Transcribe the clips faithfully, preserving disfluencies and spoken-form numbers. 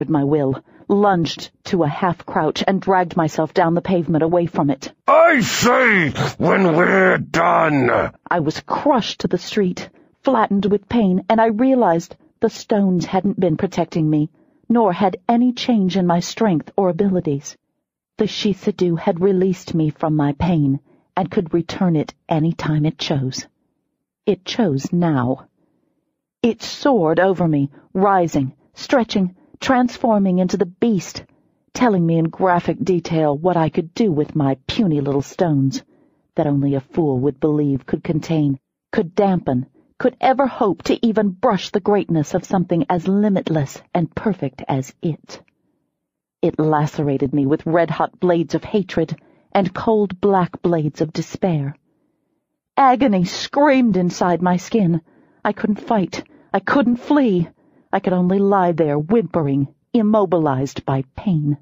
my will, lunged to a half-crouch, and dragged myself down the pavement away from it. I say, when we're done! I was crushed to the street, flattened with pain, and I realized the stones hadn't been protecting me, nor had any change in my strength or abilities. The Shiseido had released me from my pain, and could return it any time it chose. It chose now. It soared over me, rising, stretching, transforming into the beast, telling me in graphic detail what I could do with my puny little stones, that only a fool would believe could contain, could dampen, could ever hope to even brush the greatness of something as limitless and perfect as it. It lacerated me with red-hot blades of hatred and cold black blades of despair. Agony screamed inside my skin. I couldn't fight. I couldn't flee. I could only lie there whimpering, immobilized by pain.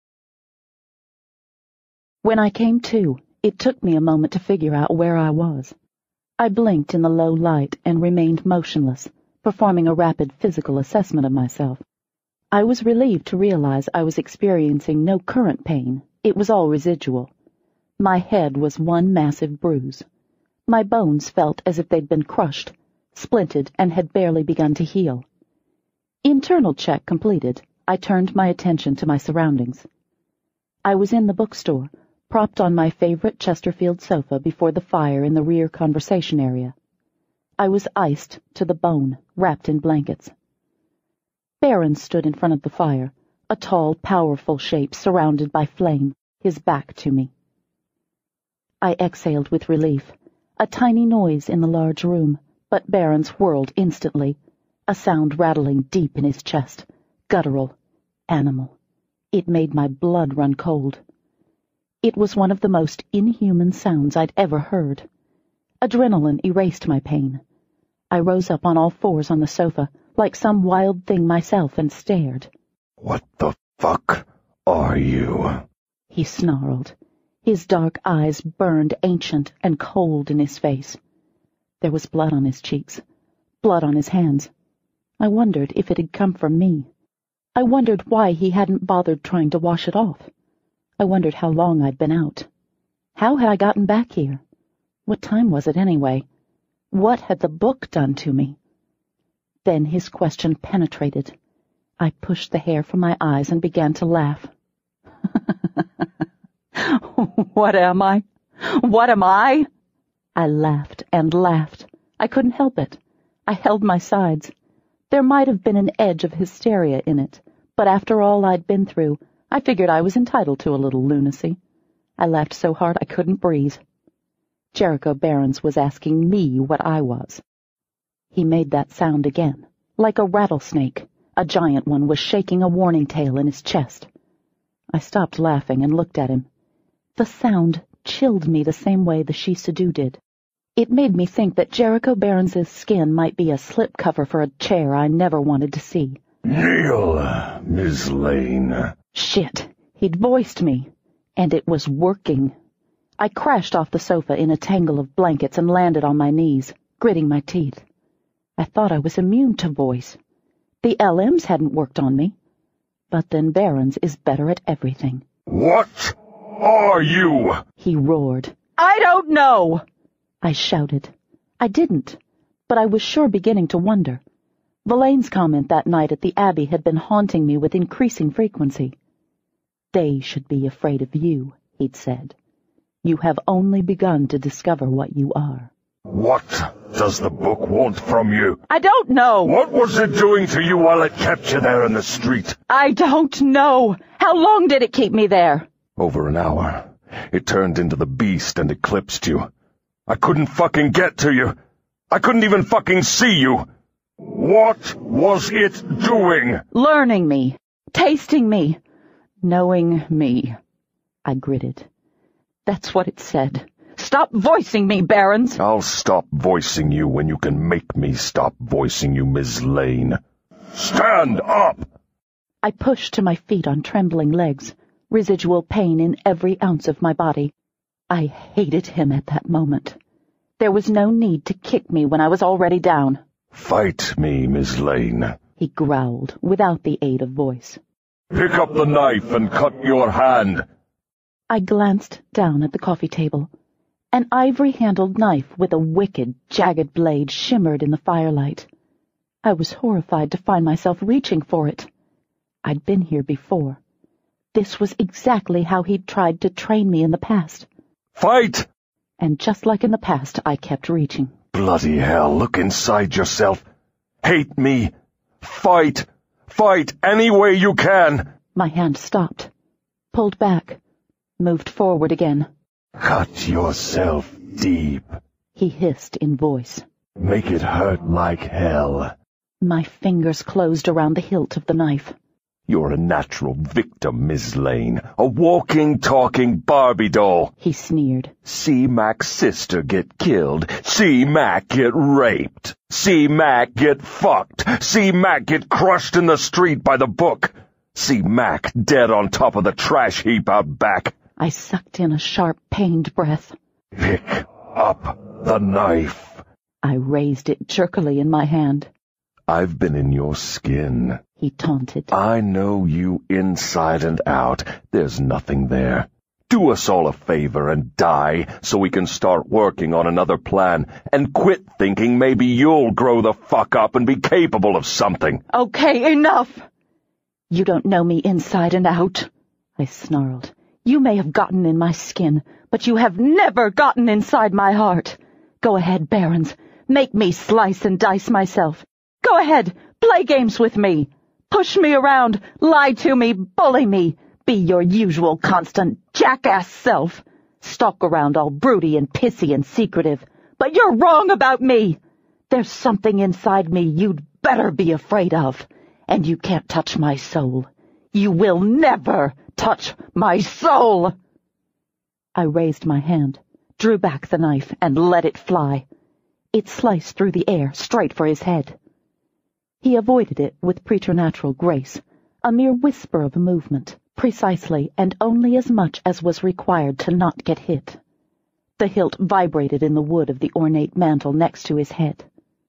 When I came to, it took me a moment to figure out where I was. I blinked in the low light and remained motionless, performing a rapid physical assessment of myself. I was relieved to realize I was experiencing no current pain. It was all residual. My head was one massive bruise. My bones felt as if they'd been crushed, splinted, and had barely begun to heal. Internal check completed, I turned my attention to my surroundings. I was in the bookstore, propped on my favorite Chesterfield sofa before the fire in the rear conversation area. I was iced to the bone, wrapped in blankets. Behrens stood in front of the fire, a tall, powerful shape surrounded by flame, his back to me. I exhaled with relief. A tiny noise in the large room, but Behrens whirled instantly, a sound rattling deep in his chest, guttural, animal. It made my blood run cold. It was one of the most inhuman sounds I'd ever heard. Adrenaline erased my pain. I rose up on all fours on the sofa, like some wild thing myself, and stared. What the fuck are you? He snarled. His dark eyes burned ancient and cold in his face. There was blood on his cheeks, blood on his hands. I wondered if it had come from me. I wondered why he hadn't bothered trying to wash it off. I wondered how long I'd been out. How had I gotten back here? What time was it anyway? What had the book done to me? Then his question penetrated. I pushed the hair from my eyes and began to laugh. What am I? What am I? I laughed and laughed. I couldn't help it. I held my sides. There might have been an edge of hysteria in it, but after all I'd been through, I figured I was entitled to a little lunacy. I laughed so hard I couldn't breathe. Jericho Behrens was asking me what I was. He made that sound again, like a rattlesnake. A giant one was shaking a warning tail in his chest. I stopped laughing and looked at him. The sound chilled me the same way the Shiseido did. It made me think that Jericho Behrens's skin might be a slipcover for a chair I never wanted to see. Kneel, Miss Lane. Shit, he'd voiced me, and it was working. I crashed off the sofa in a tangle of blankets and landed on my knees, gritting my teeth. I thought I was immune to voice. The L Ms hadn't worked on me. But then Behrens is better at everything. What are you? He roared. I don't know! I shouted. I didn't, but I was sure beginning to wonder. Verlaine's comment that night at the Abbey had been haunting me with increasing frequency. They should be afraid of you, he'd said. You have only begun to discover what you are. What does the book want from you? I don't know. What was it doing to you while it kept you there in the street? I don't know. How long did it keep me there? Over an hour. It turned into the beast and eclipsed you. I couldn't fucking get to you. I couldn't even fucking see you. What was it doing? Learning me. Tasting me. Knowing me. I gritted. That's what it said. Stop voicing me, Behrens! I'll stop voicing you when you can make me stop voicing you, Miss Lane. Stand up! I pushed to my feet on trembling legs, residual pain in every ounce of my body. I hated him at that moment. There was no need to kick me when I was already down. Fight me, Miss Lane, he growled, without the aid of voice. Pick up the knife and cut your hand. I glanced down at the coffee table. An ivory-handled knife with a wicked, jagged blade shimmered in the firelight. I was horrified to find myself reaching for it. I'd been here before. This was exactly how he'd tried to train me in the past. Fight! And just like in the past, I kept reaching. Bloody hell, look inside yourself. Hate me. Fight. Fight any way you can. My hand stopped, pulled back, moved forward again. Cut yourself deep, he hissed in voice. Make it hurt like hell. My fingers closed around the hilt of the knife. You're a natural victim, Miss Lane. A walking, talking Barbie doll. He sneered. See Mac's sister get killed. See Mac get raped. See Mac get fucked. See Mac get crushed in the street by the book. See Mac dead on top of the trash heap out back. I sucked in a sharp, pained breath. Pick up the knife. I raised it jerkily in my hand. I've been in your skin, he taunted. I know you inside and out. There's nothing there. Do us all a favor and die so we can start working on another plan and quit thinking maybe you'll grow the fuck up and be capable of something. Okay, enough! You don't know me inside and out, I snarled. You may have gotten in my skin, but you have never gotten inside my heart. Go ahead, Barons. Make me slice and dice myself. Go ahead, play games with me. Push me around, lie to me, bully me. Be your usual constant jackass self. Stalk around all broody and pissy and secretive. But you're wrong about me. There's something inside me you'd better be afraid of. And you can't touch my soul. You will never touch my soul. I raised my hand, drew back the knife, and let it fly. It sliced through the air, straight for his head. He avoided it with preternatural grace, a mere whisper of a movement, precisely and only as much as was required to not get hit. The hilt vibrated in the wood of the ornate mantle next to his head.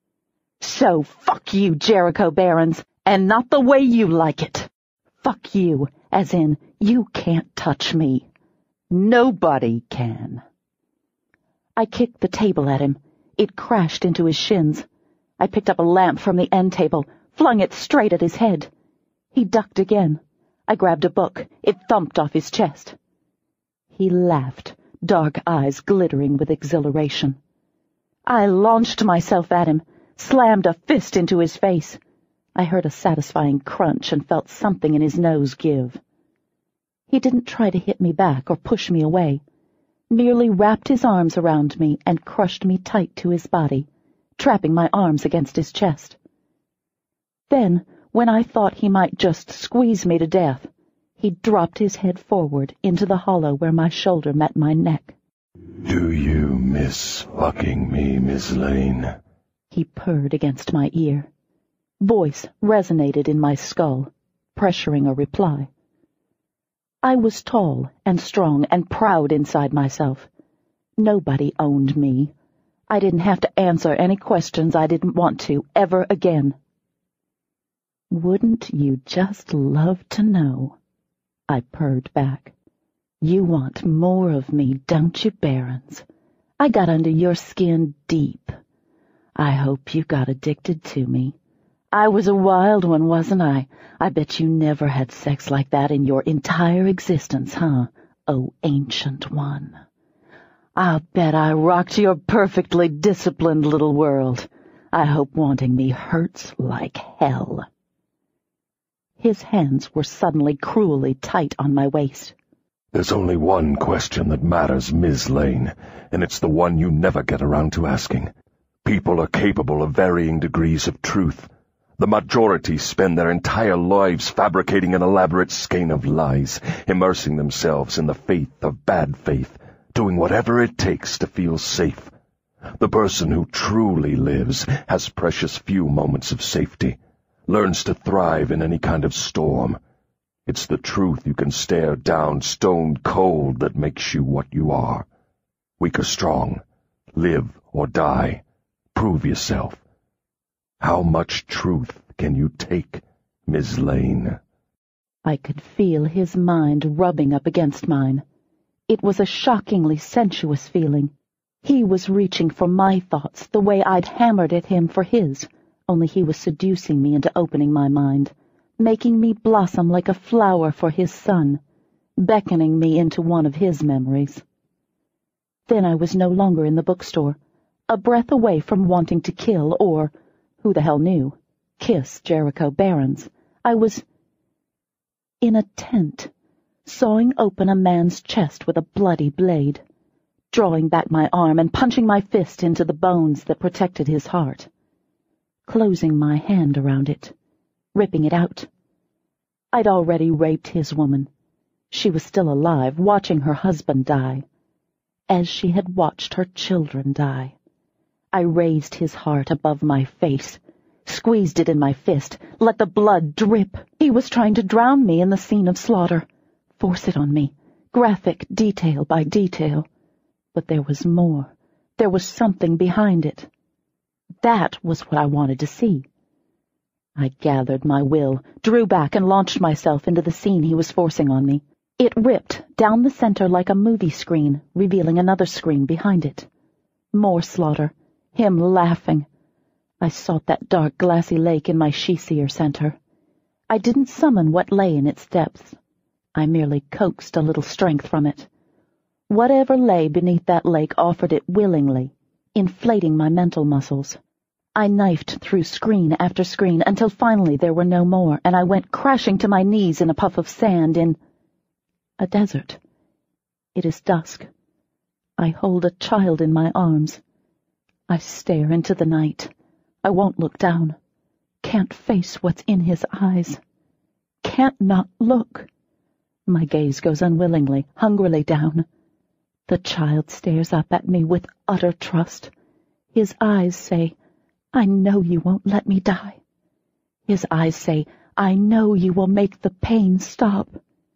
So fuck you, Jericho Barons, and not the way you like it. Fuck you, as in, you can't touch me. Nobody can. I kicked the table at him. It crashed into his shins. I picked up a lamp from the end table, flung it straight at his head. He ducked again. I grabbed a book. It thumped off his chest. He laughed, dark eyes glittering with exhilaration. I launched myself at him, slammed a fist into his face. I heard a satisfying crunch and felt something in his nose give. He didn't try to hit me back or push me away, merely wrapped his arms around me and crushed me tight to his body, trapping my arms against his chest. Then, when I thought he might just squeeze me to death, he dropped his head forward into the hollow where my shoulder met my neck. Do you miss fucking me, Miss Lane? He purred against my ear. Voice resonated in my skull, pressuring a reply. I was tall and strong and proud inside myself. Nobody owned me. I didn't have to answer any questions I didn't want to ever again. Wouldn't you just love to know? I purred back. You want more of me, don't you, Barons? I got under your skin deep. I hope you got addicted to me. I was a wild one, wasn't I? I bet you never had sex like that in your entire existence, huh? Oh, ancient one. I'll bet I rocked your perfectly disciplined little world. I hope wanting me hurts like hell. His hands were suddenly cruelly tight on my waist. There's only one question that matters, Miss Lane, and it's the one you never get around to asking. People are capable of varying degrees of truth. The majority spend their entire lives fabricating an elaborate skein of lies, immersing themselves in the faith of bad faith, doing whatever it takes to feel safe. The person who truly lives has precious few moments of safety, learns to thrive in any kind of storm. It's the truth you can stare down stone cold that makes you what you are. Weak or strong, live or die, prove yourself. How much truth can you take, Miss Lane? I could feel his mind rubbing up against mine. It was a shockingly sensuous feeling. He was reaching for my thoughts the way I'd hammered at him for his, only he was seducing me into opening my mind, making me blossom like a flower for his son, beckoning me into one of his memories. Then I was no longer in the bookstore, a breath away from wanting to kill or, who the hell knew, kiss Jericho Barrons. I was in a tent, sawing open a man's chest with a bloody blade, drawing back my arm and punching my fist into the bones that protected his heart, closing my hand around it, ripping it out. I'd already raped his woman. She was still alive, watching her husband die, as she had watched her children die. I raised his heart above my face, squeezed it in my fist, let the blood drip. He was trying to drown me in the scene of slaughter, force it on me, graphic detail by detail. But there was more. There was something behind it. That was what I wanted to see. I gathered my will, drew back, and launched myself into the scene he was forcing on me. It ripped down the center like a movie screen, revealing another screen behind it. More slaughter. Him laughing. I sought that dark, glassy lake in my she-seer center. I didn't summon what lay in its depths. I merely coaxed a little strength from it. Whatever lay beneath that lake offered it willingly, inflating my mental muscles. I knifed through screen after screen until finally there were no more, and I went crashing to my knees in a puff of sand in a desert. It is dusk. I hold a child in my arms. I stare into the night. I won't look down. Can't face what's in his eyes. Can't not look. My gaze goes unwillingly, hungrily down. The child stares up at me with utter trust. His eyes say, I know you won't let me die. His eyes say, I know you will make the pain stop.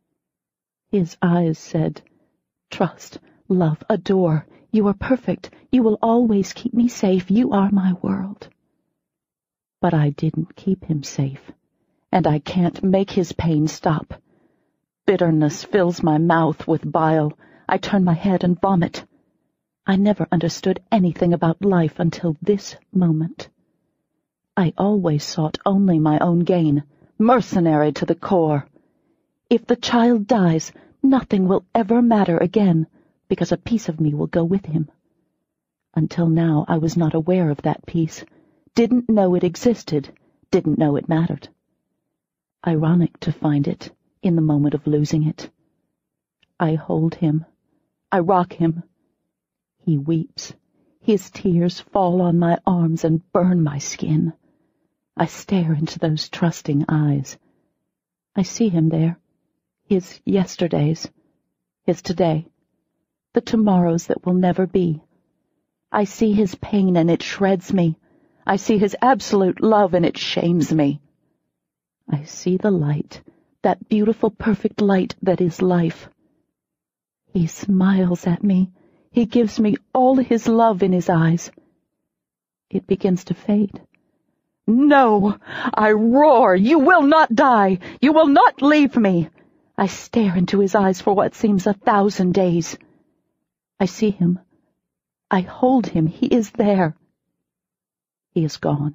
His eyes said, trust, love, adore. You are perfect. You will always keep me safe. You are my world. But I didn't keep him safe, and I can't make his pain stop. Bitterness fills my mouth with bile. I turn my head and vomit. I never understood anything about life until this moment. I always sought only my own gain, mercenary to the core. If the child dies, nothing will ever matter again, because a piece of me will go with him. Until now, I was not aware of that piece, didn't know it existed, didn't know it mattered. Ironic to find it in the moment of losing it. I hold him. I rock him. He weeps. His tears fall on my arms and burn my skin. I stare into those trusting eyes. I see him there. His yesterdays. His today. The tomorrows that will never be. I see his pain and it shreds me. I see his absolute love and it shames me. I see the light, that beautiful, perfect light that is life. He smiles at me. He gives me all his love in his eyes. It begins to fade. No! I roar! You will not die! You will not leave me! I stare into his eyes for what seems a thousand days. I see him. I hold him. He is there. He is gone.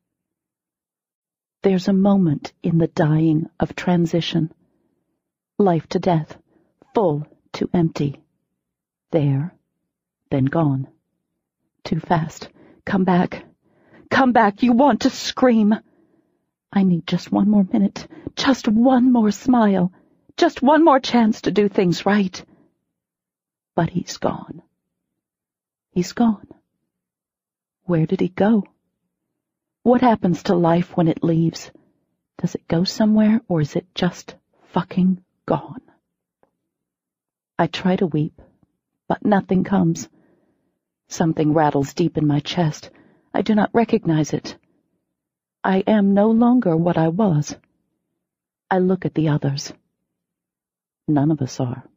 There's a moment in the dying of transition. Life to death, full to empty. There, then gone. Too fast. Come back. Come back. You want to scream. I need just one more minute, just one more smile, just one more chance to do things right. But he's gone. He's gone. Where did he go? What happens to life when it leaves? Does it go somewhere, or is it just fucking gone? I try to weep, but nothing comes. Something rattles deep in my chest. I do not recognize it. I am no longer what I was. I look at the others. None of us are.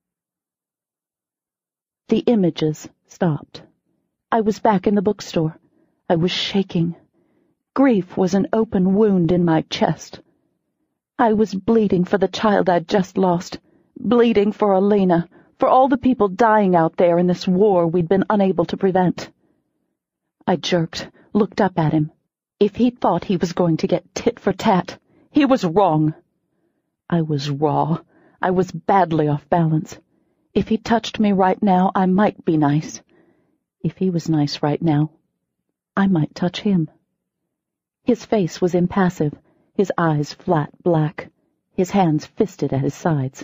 The images stopped. I was back in the bookstore. I was shaking. Grief was an open wound in my chest. I was bleeding for the child I'd just lost, bleeding for Alina, for all the people dying out there in this war we'd been unable to prevent. I jerked, looked up at him. If he thought he was going to get tit for tat, he was wrong. I was raw. I was badly off balance. If he touched me right now, I might be nice. If he was nice right now, I might touch him. His face was impassive, his eyes flat black, his hands fisted at his sides.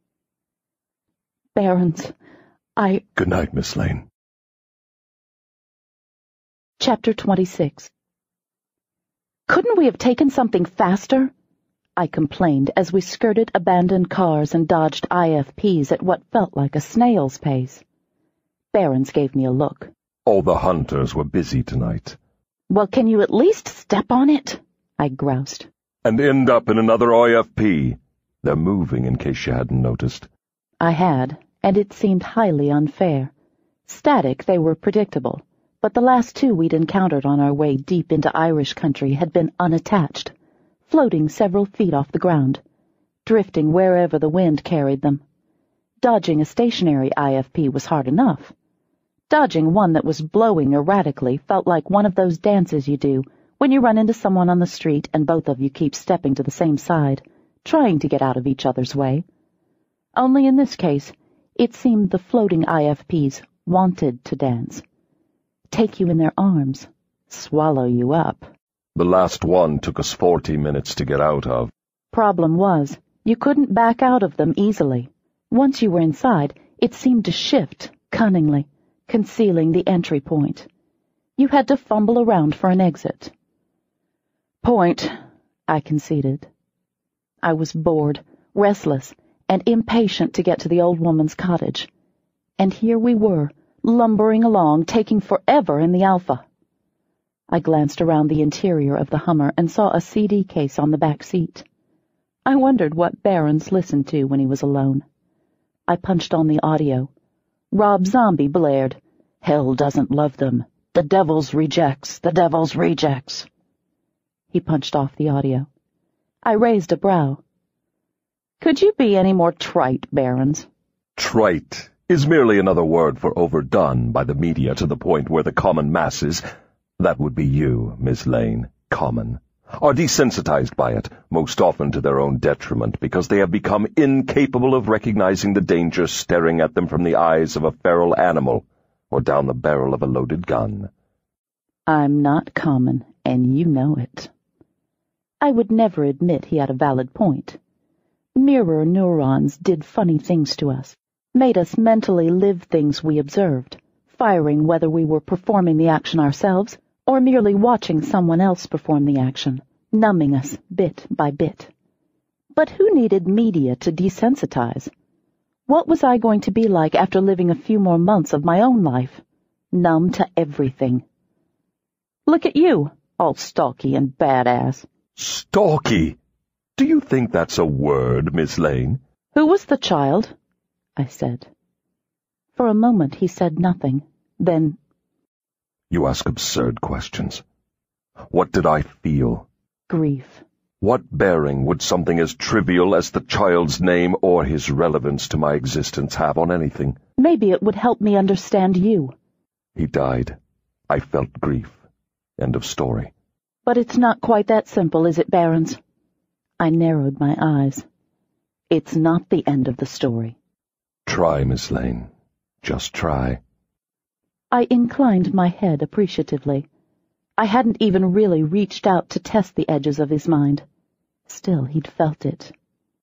Barons, I... Good night, Miss Lane. Chapter twenty-six. Couldn't we have taken something faster? I complained as we skirted abandoned cars and dodged I F Ps at what felt like a snail's pace. Barons gave me a look. All the hunters were busy tonight. Well, can you at least step on it? I groused. And end up in another I F P. They're moving, in case you hadn't noticed. I had, and it seemed highly unfair. Static, they were predictable, but the last two we'd encountered on our way deep into Irish country had been unattached, floating several feet off the ground, drifting wherever the wind carried them. Dodging a stationary I F P was hard enough. Dodging one that was blowing erratically felt like one of those dances you do when you run into someone on the street and both of you keep stepping to the same side, trying to get out of each other's way. Only in this case, it seemed the floating I F Ps wanted to dance. Take you in their arms, swallow you up. The last one took us forty minutes to get out of. Problem was, you couldn't back out of them easily. Once you were inside, it seemed to shift, cunningly, concealing the entry point. You had to fumble around for an exit. Point, I conceded. I was bored, restless, and impatient to get to the old woman's cottage. And here we were, lumbering along, taking forever in the Alpha. I glanced around the interior of the Hummer and saw a C D case on the back seat. I wondered what Barons listened to when he was alone. I punched on the audio. Rob Zombie blared, "Hell doesn't love them. The devil's rejects, the devil's rejects." He punched off the audio. I raised a brow. Could you be any more trite, Barons? Trite is merely another word for overdone by the media to the point where the common masses, that would be you, Miss Lane, common, are desensitized by it, most often to their own detriment, because they have become incapable of recognizing the danger staring at them from the eyes of a feral animal or down the barrel of a loaded gun. I'm not common, and you know it. I would never admit he had a valid point. Mirror neurons did funny things to us, made us mentally live things we observed, firing whether we were performing the action ourselves or merely watching someone else perform the action, numbing us bit by bit. But who needed media to desensitize? What was I going to be like after living a few more months of my own life? Numb to everything. Look at you, all stalky and badass. Stalky? Do you think that's a word, Miss Lane? Who was the child? I said. For a moment he said nothing. Then, You ask absurd questions. What did I feel? Grief. What bearing would something as trivial as the child's name or his relevance to my existence have on anything? Maybe it would help me understand you. He died. I felt grief. End of story. But it's not quite that simple, is it, Barons? I narrowed my eyes. It's not the end of the story. Try, Miss Lane. Just try. I inclined my head appreciatively. I hadn't even really reached out to test the edges of his mind. Still, he'd felt it.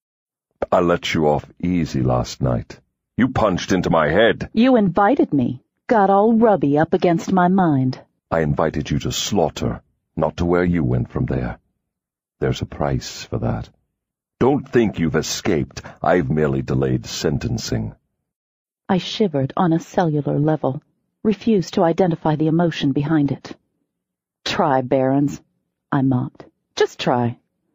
I let you off easy last night. You punched into my head. You invited me, got all rubby up against my mind. I invited you to slaughter, not to where you went from there. There's a price for that. Don't think you've escaped. I've merely delayed sentencing. I shivered on a cellular level, refused to identify the emotion behind it. Try, Barons, I mocked. Just try.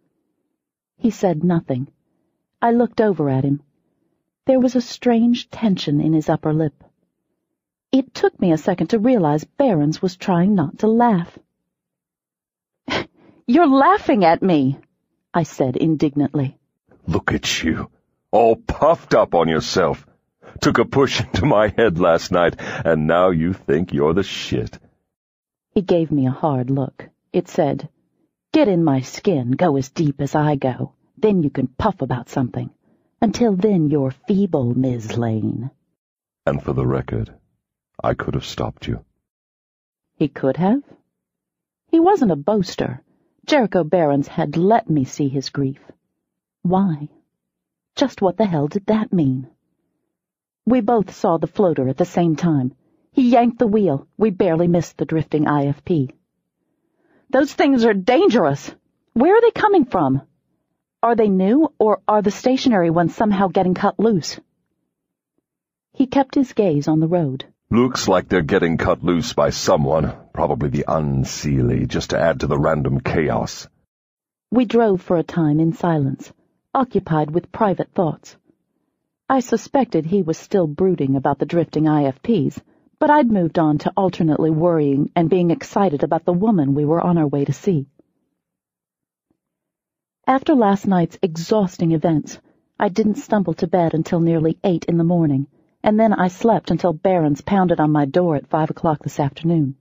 He said nothing. I looked over at him. There was a strange tension in his upper lip. It took me a second to realize Barons was trying not to laugh. You're laughing at me, I said indignantly. Look at you, all puffed up on yourself. Took a push into my head last night, and now you think you're the shit. He gave me a hard look. It said, "Get in my skin, go as deep as I go. Then you can puff about something. Until then you're feeble, Miz Lane." And for the record, I could have stopped you. He could have? He wasn't a boaster. Jericho Barrons had let me see his grief. Why? Just what the hell did that mean? We both saw the floater at the same time. He yanked the wheel. We barely missed the drifting I F P. "Those things are dangerous. Where are they coming from? Are they new, or are the stationary ones somehow getting cut loose?" He kept his gaze on the road. Looks like they're getting cut loose by someone, probably the Unseelie, just to add to the random chaos. We drove for a time in silence, occupied with private thoughts. I suspected he was still brooding about the drifting I F Ps, but I'd moved on to alternately worrying and being excited about the woman we were on our way to see. After last night's exhausting events, I didn't stumble to bed until nearly eight in the morning, and then I slept until Barrons pounded on my door at five o'clock this afternoon.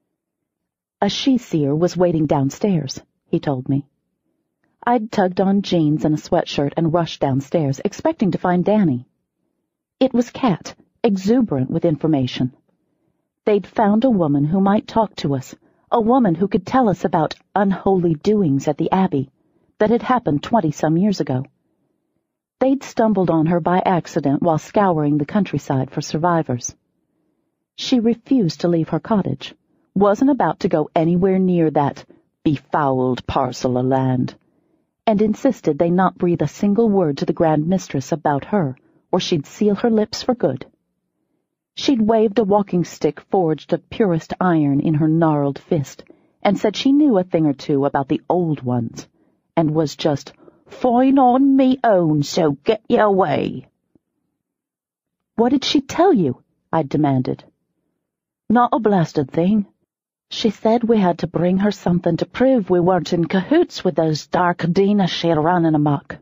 A she-seer was waiting downstairs, he told me. I'd tugged on jeans and a sweatshirt and rushed downstairs, expecting to find Danny. It was Kat, exuberant with information. They'd found a woman who might talk to us, a woman who could tell us about unholy doings at the Abbey that had happened twenty-some years ago. They'd stumbled on her by accident while scouring the countryside for survivors. She refused to leave her cottage, wasn't about to go anywhere near that befouled parcel of land, and insisted they not breathe a single word to the Grand Mistress about her, or she'd seal her lips for good. She'd waved a walking stick forged of purest iron in her gnarled fist, and said she knew a thing or two about the old ones, and was just fine on me own, so get ye away. "What did she tell you?" I demanded. "Not a blasted thing. She said we had to bring her something to prove we weren't in cahoots with those dark Dina she'd running amok."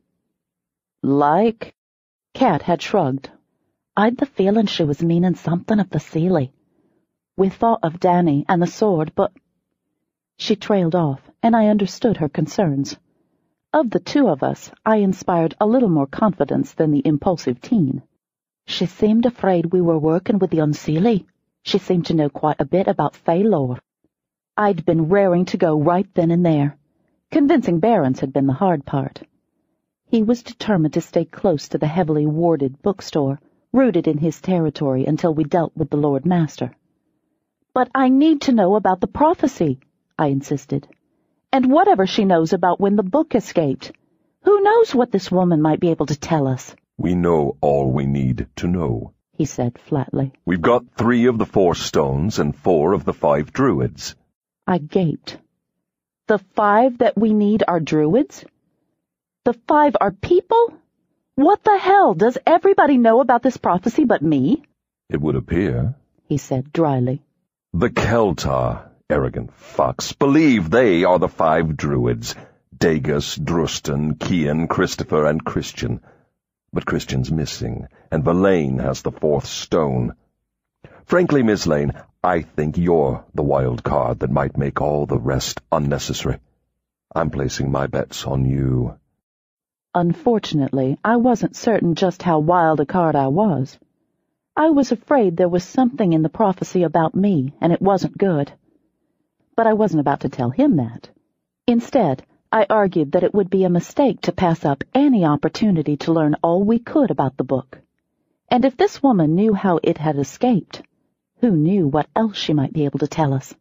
"Like?" Kat had shrugged. I'd the feeling she was meaning something of the Seelie. We thought of Danny and the sword, but... She trailed off, and I understood her concerns. Of the two of us, I inspired a little more confidence than the impulsive teen. She seemed afraid we were working with the Unseelie. She seemed to know quite a bit about Fey lore. I'd been raring to go right then and there. Convincing Barrons had been the hard part. He was determined to stay close to the heavily warded bookstore, rooted in his territory until we dealt with the Lord Master. "But I need to know about the prophecy," I insisted. "And whatever she knows about when the book escaped. Who knows what this woman might be able to tell us?" We know all we need to know, he said flatly. We've got three of the four stones and four of the five druids. I gaped. The five that we need are druids? The five are people? What the hell? Does everybody know about this prophecy but me? It would appear, he said dryly. The Keltar, arrogant fucks, believe they are the five druids, Dagus, Drustan, Kian, Christopher, and Christian. But Christian's missing, and Verlaine has the fourth stone. Frankly, Miss Lane, I think you're the wild card that might make all the rest unnecessary. I'm placing my bets on you. Unfortunately, I wasn't certain just how wild a card I was. I was afraid there was something in the prophecy about me, and it wasn't good. But I wasn't about to tell him that. Instead, I argued that it would be a mistake to pass up any opportunity to learn all we could about the book. And if this woman knew how it had escaped, who knew what else she might be able to tell us?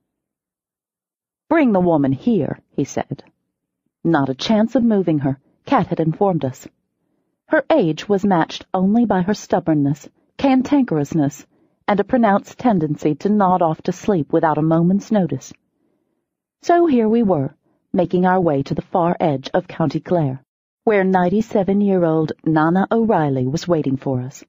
"Bring the woman here," he said. Not a chance of moving her. Kat had informed us. Her age was matched only by her stubbornness, cantankerousness, and a pronounced tendency to nod off to sleep without a moment's notice. So here we were, making our way to the far edge of County Clare, where ninety-seven-year-old Nana O'Reilly was waiting for us.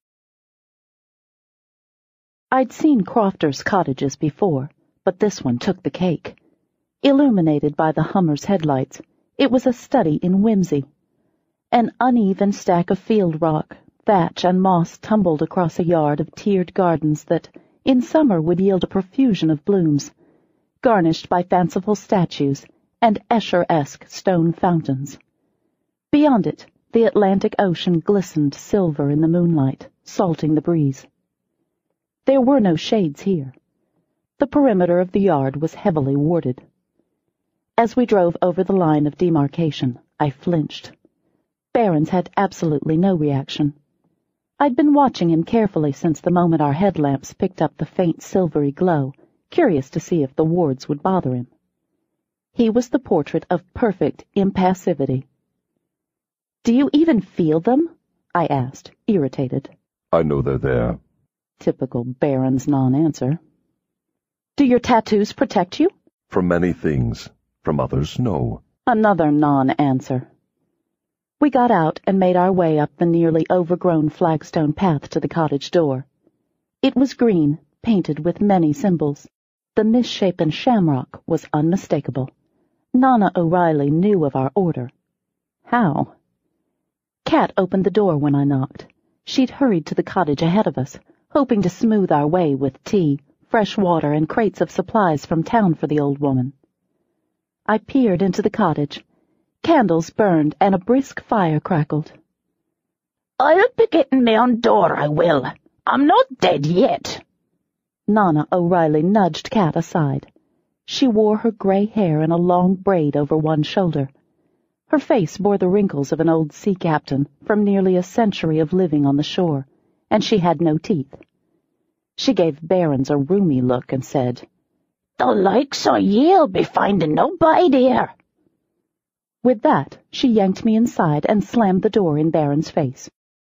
I'd seen crofters' cottages before, but this one took the cake. Illuminated by the Hummer's headlights, It was a study in whimsy. An uneven stack of field rock, thatch and moss tumbled across a yard of tiered gardens that, in summer, would yield a profusion of blooms, garnished by fanciful statues and Escher-esque stone fountains. Beyond it, the Atlantic Ocean glistened silver in the moonlight, salting the breeze. There were no shades here. The perimeter of the yard was heavily warded. As we drove over the line of demarcation, I flinched. Behrens had absolutely no reaction. I'd been watching him carefully since the moment our headlamps picked up the faint silvery glow, curious to see if the wards would bother him. He was the portrait of perfect impassivity. "Do you even feel them?" I asked, irritated. I know they're there. Typical Behrens non-answer. "Do your tattoos protect you?" From many things. From others, no. Another non-answer. We got out and made our way up the nearly overgrown flagstone path to the cottage door. It was green, painted with many symbols. The misshapen shamrock was unmistakable. Nana O'Reilly knew of our order. How? Kat opened the door when I knocked. She'd hurried to the cottage ahead of us, hoping to smooth our way with tea, fresh water, and crates of supplies from town for the old woman. I peered into the cottage. Candles burned and a brisk fire crackled. "I'll be getting me own door, I will. I'm not dead yet." Nana O'Reilly nudged Kat aside. She wore her grey hair in a long braid over one shoulder. Her face bore the wrinkles of an old sea captain from nearly a century of living on the shore, and she had no teeth. She gave Behrens a roomy look and said, "The likes o' ye'll be finding no bide here." With that, she yanked me inside and slammed the door in Behrens' face.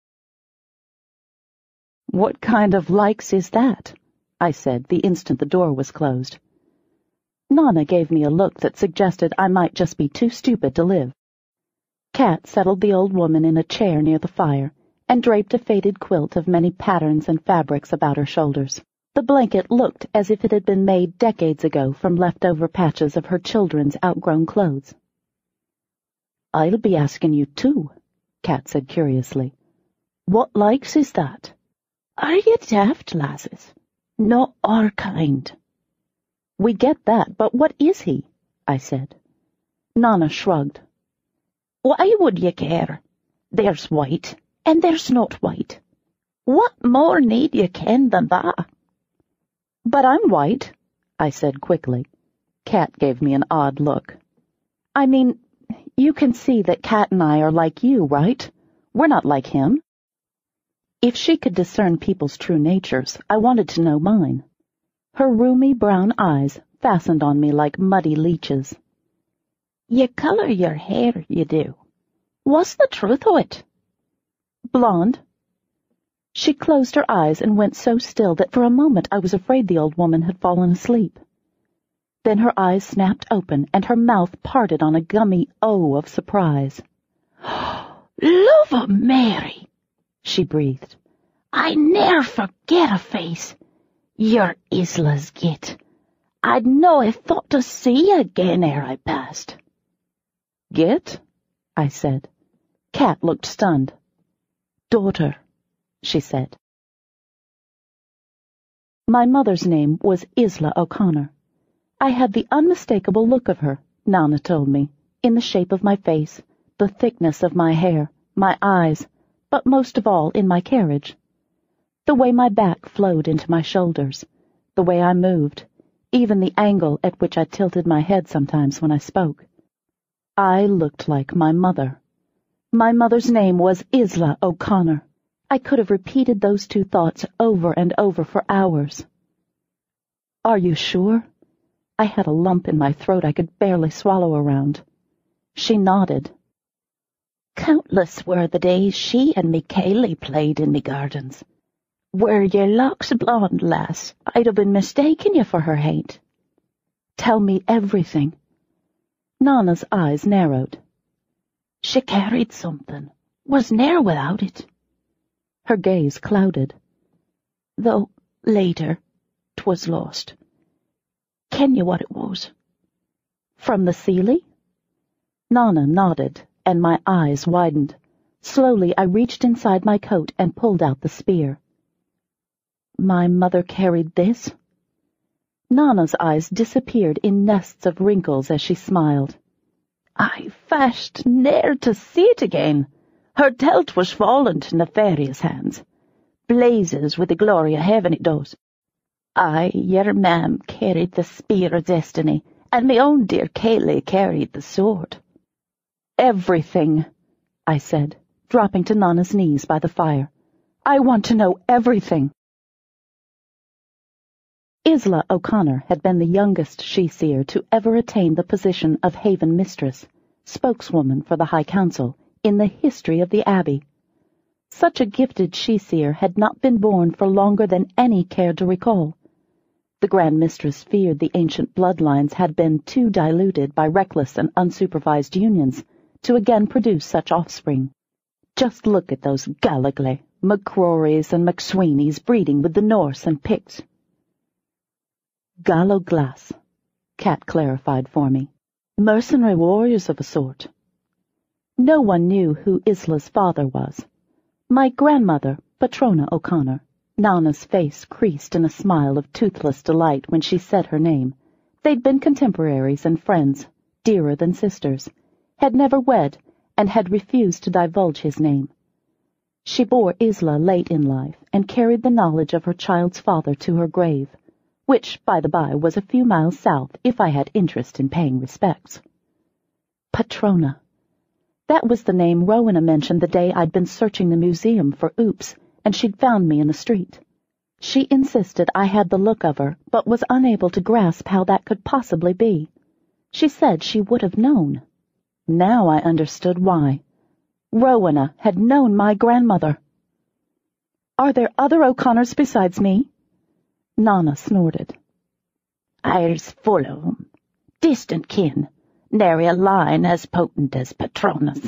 "What kind of likes is that?" I said the instant the door was closed. Nana gave me a look that suggested I might just be too stupid to live. Kat settled the old woman in a chair near the fire and draped a faded quilt of many patterns and fabrics about her shoulders. The blanket looked as if it had been made decades ago from leftover patches of her children's outgrown clothes. "I'll be asking you too," Kat said curiously. "What likes is that?" "Are you daft, lasses? Not our kind." "We get that, but what is he?" I said. Nana shrugged. "Why would you care? There's white, and there's not white. What more need you ken than that?" "But I'm white," I said quickly. Kat gave me an odd look. "I mean, you can see that Kat and I are like you, right? We're not like him." If she could discern people's true natures, I wanted to know mine. Her roomy brown eyes fastened on me like muddy leeches. "You colour your hair, you do. What's the truth o' it?" "Blonde." She closed her eyes and went so still that for a moment I was afraid the old woman had fallen asleep. Then her eyes snapped open and her mouth parted on a gummy O of surprise. "Love o' Mary," she breathed. "I ne'er forget a face. You're Isla's git. I'd no have thought to see you again ere I passed." "Git?" I said. Kat looked stunned. "Daughter," she said. My mother's name was Isla O'Connor. I had the unmistakable look of her, Nana told me, in the shape of my face, the thickness of my hair, my eyes, but most of all in my carriage. The way my back flowed into my shoulders, the way I moved, even the angle at which I tilted my head sometimes when I spoke. I looked like my mother. My mother's name was Isla O'Connor. I could have repeated those two thoughts over and over for hours. "Are you sure?" I had a lump in my throat I could barely swallow around. She nodded. "Countless were the days she and me Kaylee played in me gardens. Were your locks blonde, lass, I'd have been mistaken you for her haint." "Tell me everything." Nana's eyes narrowed. "She carried something, was ne'er without it." Her gaze clouded. "Though, later, 'twas lost. Ken you what it was?" "From the Seelie?" Nana nodded, and my eyes widened. Slowly I reached inside my coat and pulled out the spear. My mother carried this? Nana's eyes disappeared in nests of wrinkles as she smiled. I fashed ne'er to see it again. Her telt was fallen to nefarious hands. Blazes with the glory of heaven it does. I, your mam, carried the spear of destiny, and my own dear Kayleigh carried the sword. Everything, I said, dropping to Nana's knees by the fire. I want to know everything. Isla O'Connor had been the youngest she-seer to ever attain the position of Haven Mistress, spokeswoman for the High Council, in the history of the Abbey. Such a gifted she-seer had not been born for longer than any cared to recall. The Grand Mistress feared the ancient bloodlines had been too diluted by reckless and unsupervised unions to again produce such offspring. Just look at those Gallagly, McCrorys, and McSweeneys breeding with the Norse and Picts. Gallo Glass, Cat clarified for me. Mercenary warriors of a sort. No one knew who Isla's father was. My grandmother, Patrona O'Connor. Nana's face creased in a smile of toothless delight when she said her name. They'd been contemporaries and friends, dearer than sisters, had never wed, and had refused to divulge his name. She bore Isla late in life and carried the knowledge of her child's father to her grave, which, by the by, was a few miles south if I had interest in paying respects. Patrona. That was the name Rowena mentioned the day I'd been searching the museum for Oops, and she'd found me in the street. She insisted I had the look of her, but was unable to grasp how that could possibly be. She said she would have known. Now I understood why. Rowena had known my grandmother. Are there other O'Connors besides me? Nana snorted. I's full of 'em. Distant kin. Nary a line as potent as Patrona's.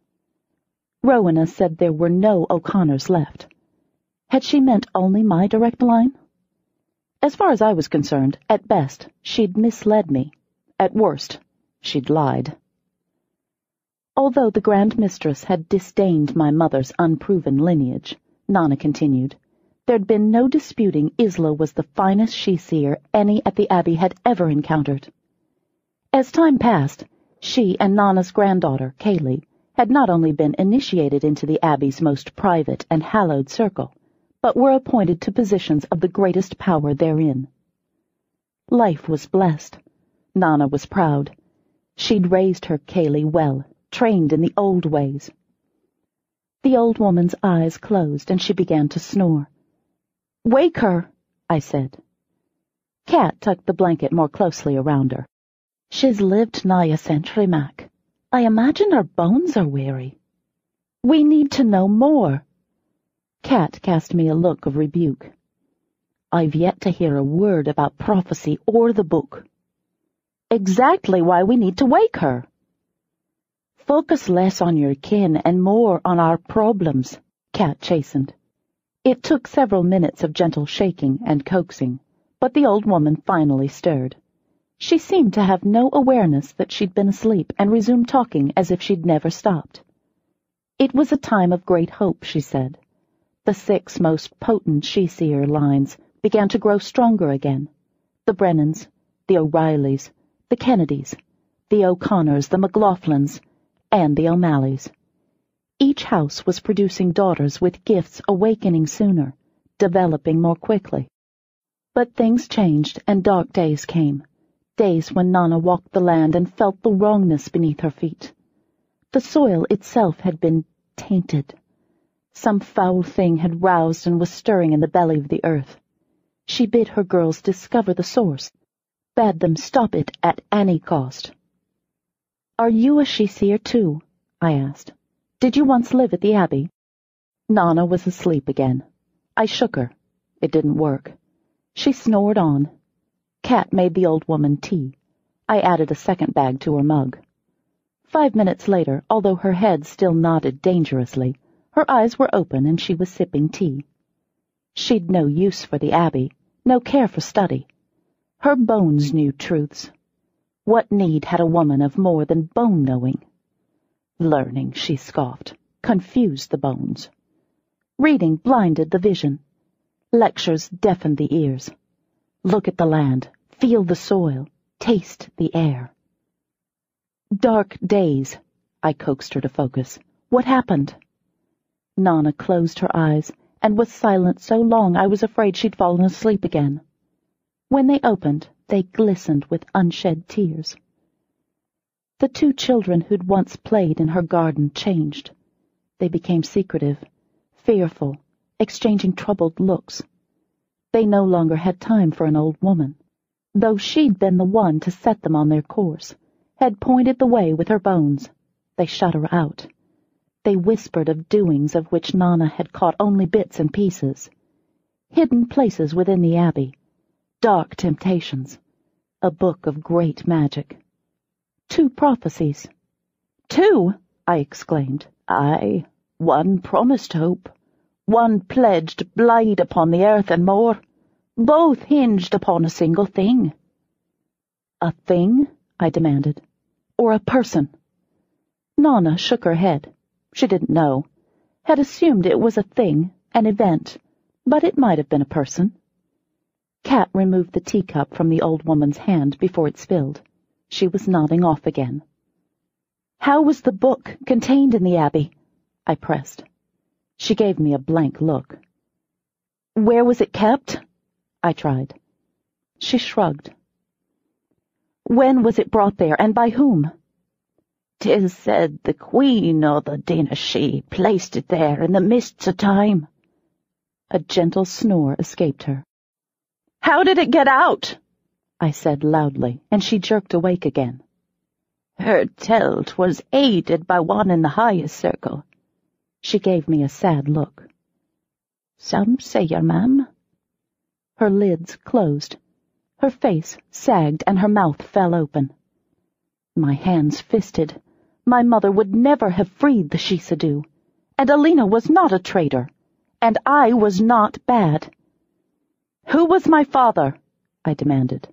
Rowena said there were no O'Connors left. Had she meant only my direct line? As far as I was concerned, at best, she'd misled me. At worst, she'd lied. Although the Grand Mistress had disdained my mother's unproven lineage, Nana continued, there'd been no disputing Isla was the finest she-seer any at the Abbey had ever encountered. As time passed, she and Nana's granddaughter, Kayleigh, had not only been initiated into the Abbey's most private and hallowed circle, but were appointed to positions of the greatest power therein. Life was blessed. Nana was proud. She'd raised her Kayleigh well, trained in the old ways. The old woman's eyes closed and she began to snore. "Wake her," I said. Cat tucked the blanket more closely around her. "She's lived nigh a century, Mac. I imagine her bones are weary. We need to know more." Cat cast me a look of rebuke. "I've yet to hear a word about prophecy or the book." "Exactly why we need to wake her." "Focus less on your kin and more on our problems," Cat chastened. It took several minutes of gentle shaking and coaxing, but the old woman finally stirred. She seemed to have no awareness that she'd been asleep and resumed talking as if she'd never stopped. It was a time of great hope, she said. The six most potent she-seer lines began to grow stronger again. The Brennans, the O'Reillys, the Kennedys, the O'Connors, the McLaughlins, and the O'Malleys. Each house was producing daughters with gifts awakening sooner, developing more quickly. But things changed and dark days came. Days when Nana walked the land and felt the wrongness beneath her feet. The soil itself had been tainted. Some foul thing had roused and was stirring in the belly of the earth. She bid her girls discover the source, bade them stop it at any cost. "Are you a she-seer too?" I asked. "Did you once live at the Abbey?" Nana was asleep again. I shook her. It didn't work. She snored on. Cat made the old woman tea. I added a second bag to her mug. Five minutes later, although her head still nodded dangerously, her eyes were open and she was sipping tea. She'd no use for the Abbey, no care for study. Her bones knew truths. What need had a woman of more than bone-knowing? Learning, she scoffed, confused the bones. Reading blinded the vision. Lectures deafened the ears. Look at the land, feel the soil, taste the air. Dark days, I coaxed her to focus. What happened? Nana closed her eyes and was silent so long I was afraid she'd fallen asleep again. When they opened, they glistened with unshed tears. The two children who'd once played in her garden changed. They became secretive, fearful, exchanging troubled looks. They no longer had time for an old woman, though she'd been the one to set them on their course, had pointed the way with her bones. They shut her out. They whispered of doings of which Nana had caught only bits and pieces. Hidden places within the abbey, dark temptations, a book of great magic. Two prophecies. Two, I exclaimed. Aye, one promised hope, one pledged blight upon the earth and more, both hinged upon a single thing. A thing? I demanded. Or a person? Nana shook her head. She didn't know. Had assumed it was a thing, an event, but it might have been a person. Kat removed the teacup from the old woman's hand before it spilled. She was nodding off again. How was the book contained in the abbey? I pressed. She gave me a blank look. Where was it kept? I tried. She shrugged. When was it brought there, and by whom? 'Tis said the queen o' the Dynasty placed it there in the mists o' time. A gentle snore escaped her. How did it get out? I said loudly, and she jerked awake again. Heard tell 'twas aided by one in the highest circle. She gave me a sad look. Some say your mam. Her lids closed. Her face sagged and her mouth fell open. My hands fisted. My mother would never have freed the Shisadu, and Alina was not a traitor, and I was not bad. Who was my father? I demanded.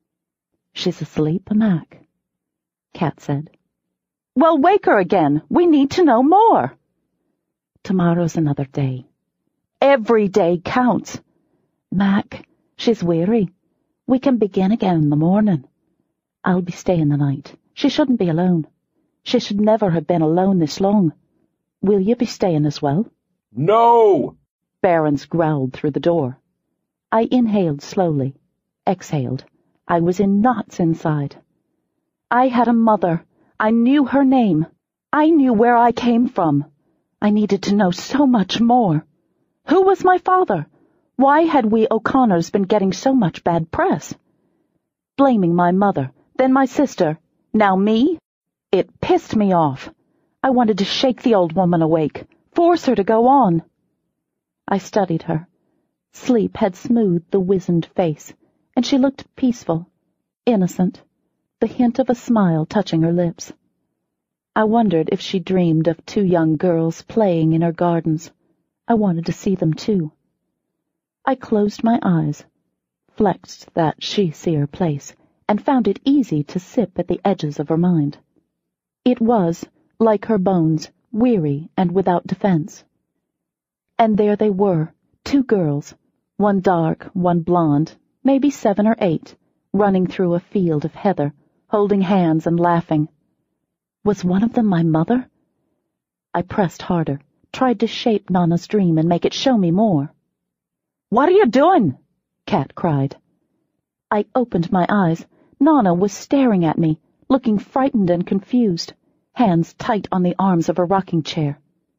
She's asleep, Mac, Kat said. Well, wake her again. We need to know more. Tomorrow's another day. Every day counts. Mac, she's weary. We can begin again in the morning. I'll be staying the night. She shouldn't be alone. She should never have been alone this long. Will you be staying as well? No! Barons growled through the door. I inhaled slowly, exhaled. I was in knots inside. I had a mother. I knew her name. I knew where I came from. I needed to know so much more. Who was my father? Why had we O'Connors been getting so much bad press? Blaming my mother, then my sister, now me? It pissed me off. I wanted to shake the old woman awake, force her to go on. I studied her. Sleep had smoothed the wizened face, and she looked peaceful, innocent, the hint of a smile touching her lips. I wondered if she dreamed of two young girls playing in her gardens. I wanted to see them too. I closed my eyes, flexed that she-seer place, and found it easy to sip at the edges of her mind. It was, like her bones, weary and without defense. And there they were, two girls, one dark, one blonde, maybe seven or eight, running through a field of heather, holding hands and laughing. Was one of them my mother? I pressed harder, tried to shape Nana's dream and make it show me more. What are you doing? Kat cried. I opened my eyes. Nana was staring at me, looking frightened and confused, hands tight on the arms of her rocking chair.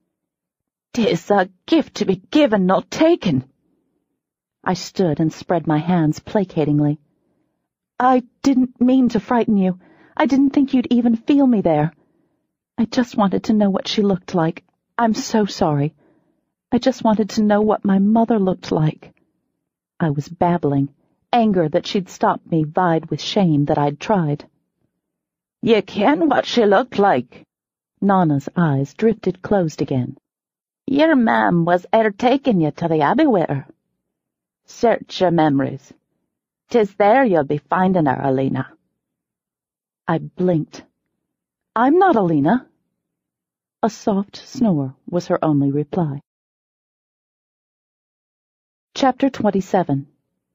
"'Tis a gift to be given, not taken." I stood and spread my hands placatingly. I didn't mean to frighten you. I didn't think you'd even feel me there. I just wanted to know what she looked like. I'm so sorry. I just wanted to know what my mother looked like. I was babbling. Anger that she'd stopped me vied with shame that I'd tried. "You ken what she looked like." Nana's eyes drifted closed again. "Your mam was er taking you to the abbey with her. Search your memories. 'Tis there you'll be finding her, Alina." I blinked. "I'm not Alina." A soft snore was her only reply. Chapter twenty-seven.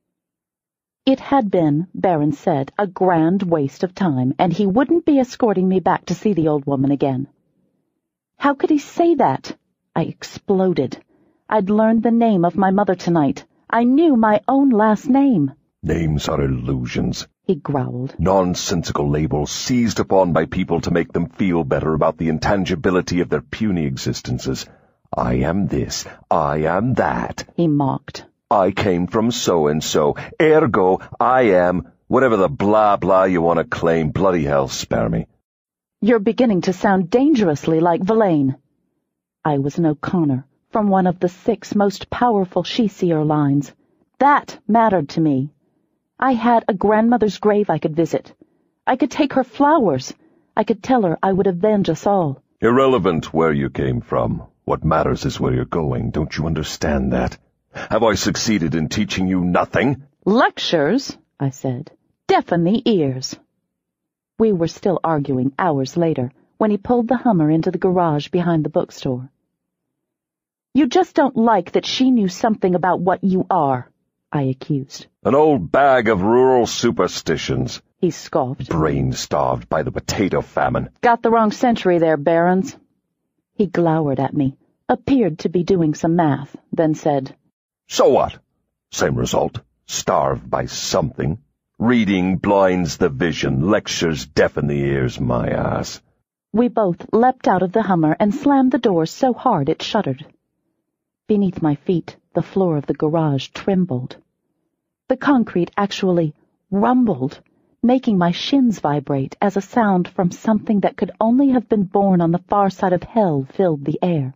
It had been, Barron said, a grand waste of time, and he wouldn't be escorting me back to see the old woman again. How could he say that? I exploded. I'd learned the name of my mother tonight. I knew my own last name. Names are illusions, he growled. Nonsensical labels seized upon by people to make them feel better about the intangibility of their puny existences. I am this, I am that, he mocked. I came from so-and-so, ergo I am, whatever the blah-blah you want to claim, bloody hell spare me. You're beginning to sound dangerously like Verlaine. I was an O'Connor, from one of the six most powerful she-seer lines. That mattered to me. I had a grandmother's grave I could visit. I could take her flowers. I could tell her I would avenge us all. Irrelevant where you came from. What matters is where you're going. Don't you understand that? Have I succeeded in teaching you nothing? Lectures, I said. Deafen the ears. We were still arguing hours later when he pulled the Hummer into the garage behind the bookstore. You just don't like that she knew something about what you are, I accused. An old bag of rural superstitions, he scoffed. Brain-starved by the potato famine. Got the wrong century there, Barons. He glowered at me, appeared to be doing some math, then said, So what? Same result. Starved by something. Reading blinds the vision, lectures deafen the ears, my ass. We both leapt out of the Hummer and slammed the door so hard it shuddered. Beneath my feet, the floor of the garage trembled. The concrete actually rumbled, making my shins vibrate as a sound from something that could only have been born on the far side of hell filled the air.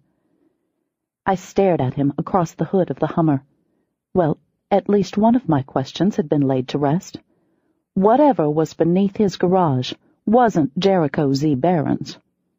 I stared at him across the hood of the Hummer. Well, at least one of my questions had been laid to rest. Whatever was beneath his garage wasn't Jericho Z. Barron's.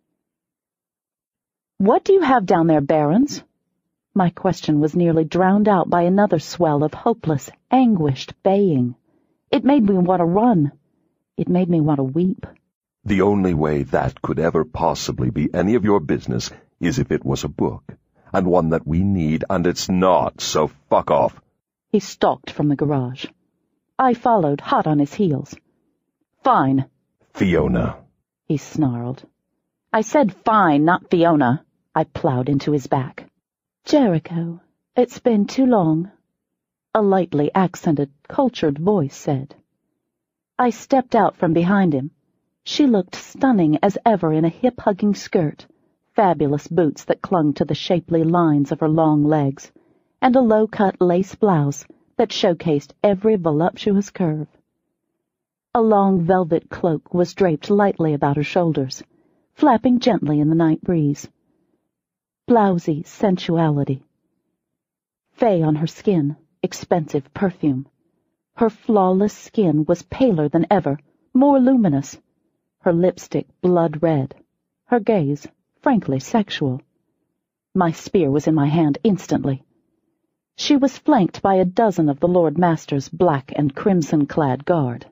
What do you have down there, Barons? My question was nearly drowned out by another swell of hopeless, anguished baying. It made me want to run. It made me want to weep. The only way that could ever possibly be any of your business is if it was a book, and one that we need, and it's not, so fuck off. He stalked from the garage. I followed, hot on his heels. Fine. Fiona, he snarled. I said fine, not Fiona. I plowed into his back. Jericho, it's been too long, a lightly accented, cultured voice said. I stepped out from behind him. She looked stunning as ever in a hip-hugging skirt, fabulous boots that clung to the shapely lines of her long legs, and a low-cut lace blouse that showcased every voluptuous curve. A long velvet cloak was draped lightly about her shoulders, flapping gently in the night breeze. Blousy sensuality. Fay on her skin, expensive perfume. Her flawless skin was paler than ever, more luminous. Her lipstick blood red. Her gaze, frankly sexual. My spear was in my hand instantly. She was flanked by a dozen of the Lord Master's black and crimson-clad guard.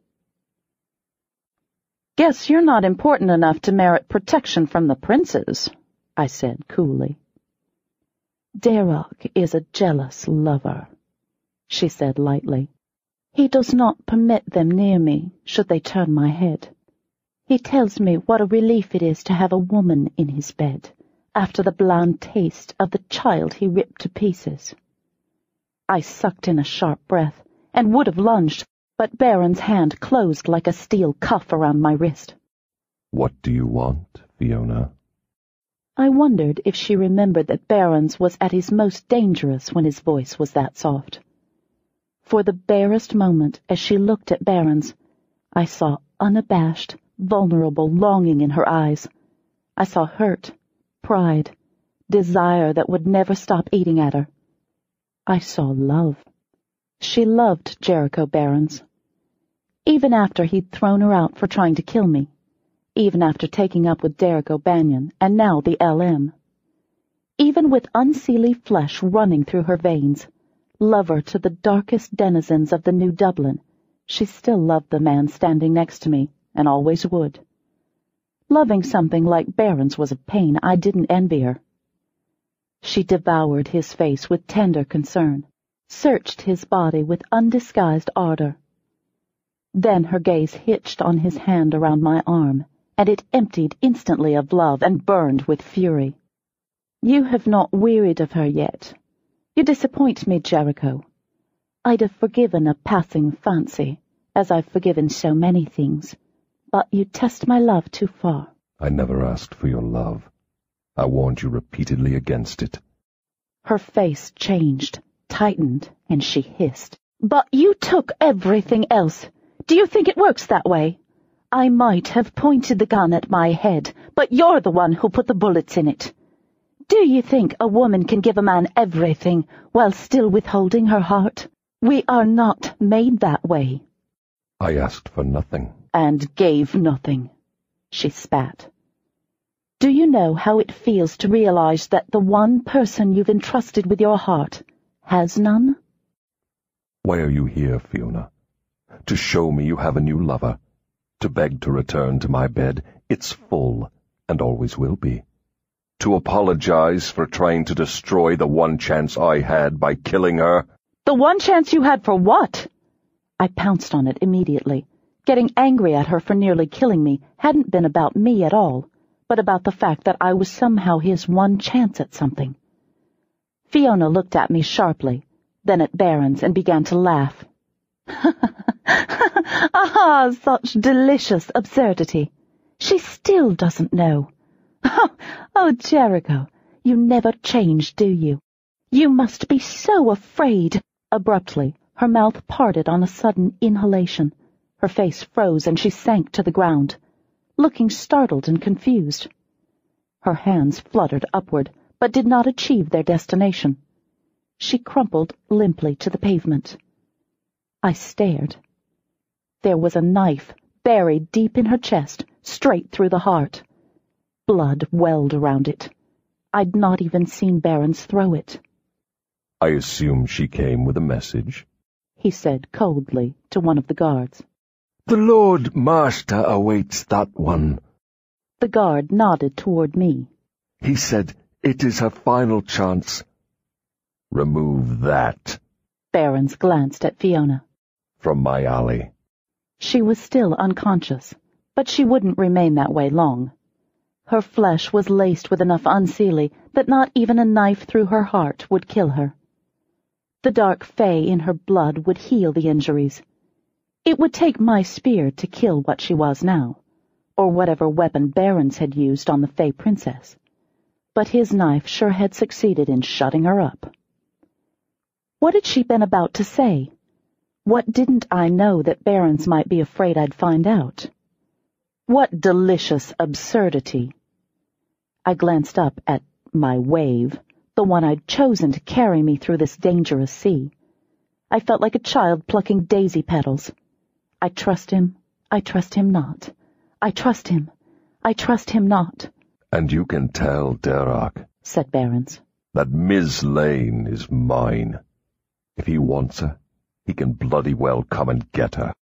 Guess you're not important enough to merit protection from the princes, I said coolly. Darroch is a jealous lover, she said lightly. He does not permit them near me, should they turn my head. He tells me what a relief it is to have a woman in his bed, after the bland taste of the child he ripped to pieces. I sucked in a sharp breath, and would have lunged, but Barron's hand closed like a steel cuff around my wrist. What do you want, Fiona? I wondered if she remembered that Barron's was at his most dangerous when his voice was that soft. For the barest moment, as she looked at Barron's, I saw unabashed, vulnerable longing in her eyes. I saw hurt, pride, desire that would never stop eating at her. I saw love. She loved Jericho Barron's. Even after he'd thrown her out for trying to kill me. Even after taking up with Derek O'Banion, and now the L M. Even with unseelie flesh running through her veins, lover to the darkest denizens of the New Dublin, she still loved the man standing next to me, and always would. Loving something like Barron's was a pain I didn't envy her. She devoured his face with tender concern, searched his body with undisguised ardor. Then her gaze hitched on his hand around my arm, and it emptied instantly of love and burned with fury. "You have not wearied of her yet. You disappoint me, Jericho. I'd have forgiven a passing fancy, as I've forgiven so many things, but you test my love too far." I never asked for your love. I warned you repeatedly against it. Her face changed, tightened, and she hissed. "But you took everything else. Do you think it works that way? I might have pointed the gun at my head, but you're the one who put the bullets in it. Do you think a woman can give a man everything while still withholding her heart? We are not made that way." I asked for nothing. "And gave nothing," she spat. "Do you know how it feels to realize that the one person you've entrusted with your heart has none?" Why are you here, Fiona? To show me you have a new lover? To beg to return to my bed? It's full, and always will be. To apologize for trying to destroy the one chance I had by killing her? "The one chance you had for what?" I pounced on it immediately. Getting angry at her for nearly killing me hadn't been about me at all, but about the fact that I was somehow his one chance at something. Fiona looked at me sharply, then at Barron's, and began to laugh. Ah, such delicious absurdity. She still doesn't know. Oh, oh, Jericho, you never change, do you? You must be so afraid. Abruptly, her mouth parted on a sudden inhalation. Her face froze and she sank to the ground, looking startled and confused. Her hands fluttered upward, but did not achieve their destination. She crumpled limply to the pavement. I stared. There was a knife buried deep in her chest, straight through the heart. Blood welled around it. I'd not even seen Barron's throw it. "I assume she came with a message," he said coldly to one of the guards. "The Lord Master awaits that one." The guard nodded toward me. "He said it is her final chance." "Remove that," Barron's glanced at Fiona. "from my alley." She was still unconscious, but she wouldn't remain that way long. Her flesh was laced with enough unseelie that not even a knife through her heart would kill her. The dark fey in her blood would heal the injuries. It would take my spear to kill what she was now, or whatever weapon Barron's had used on the fey princess. But his knife sure had succeeded in shutting her up. What had she been about to say? What didn't I know that Barron's might be afraid I'd find out? What delicious absurdity! I glanced up at my wave, the one I'd chosen to carry me through this dangerous sea. I felt like a child plucking daisy petals. I trust him, I trust him not. I trust him, I trust him not. "And you can tell Derek," said Barron's, "that Miss Lane is mine. If he wants her, he can bloody well come and get her."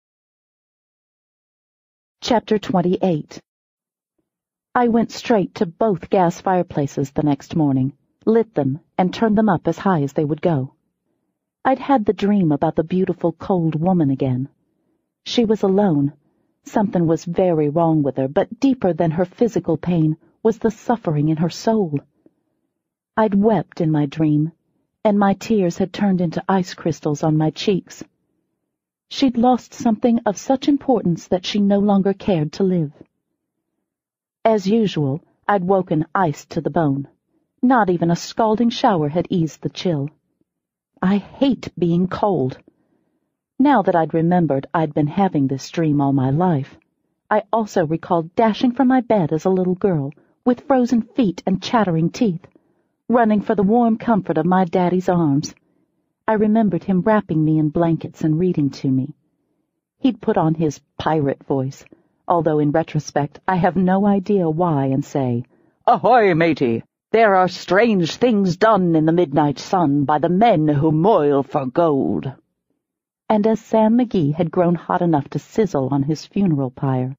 Chapter twenty-eight. I went straight to both gas fireplaces the next morning, lit them, and turned them up as high as they would go. I'd had the dream about the beautiful cold woman again. She was alone. Something was very wrong with her, but deeper than her physical pain was the suffering in her soul. I'd wept in my dream, and my tears had turned into ice crystals on my cheeks. She'd lost something of such importance that she no longer cared to live. As usual, I'd woken iced to the bone. Not even a scalding shower had eased the chill. I hate being cold. Now that I'd remembered I'd been having this dream all my life, I also recalled dashing from my bed as a little girl, with frozen feet and chattering teeth, running for the warm comfort of my daddy's arms. I remembered him wrapping me in blankets and reading to me. He'd put on his pirate voice, although in retrospect I have no idea why, and say, "Ahoy, matey! There are strange things done in the midnight sun by the men who moil for gold." And as Sam McGee had grown hot enough to sizzle on his funeral pyre,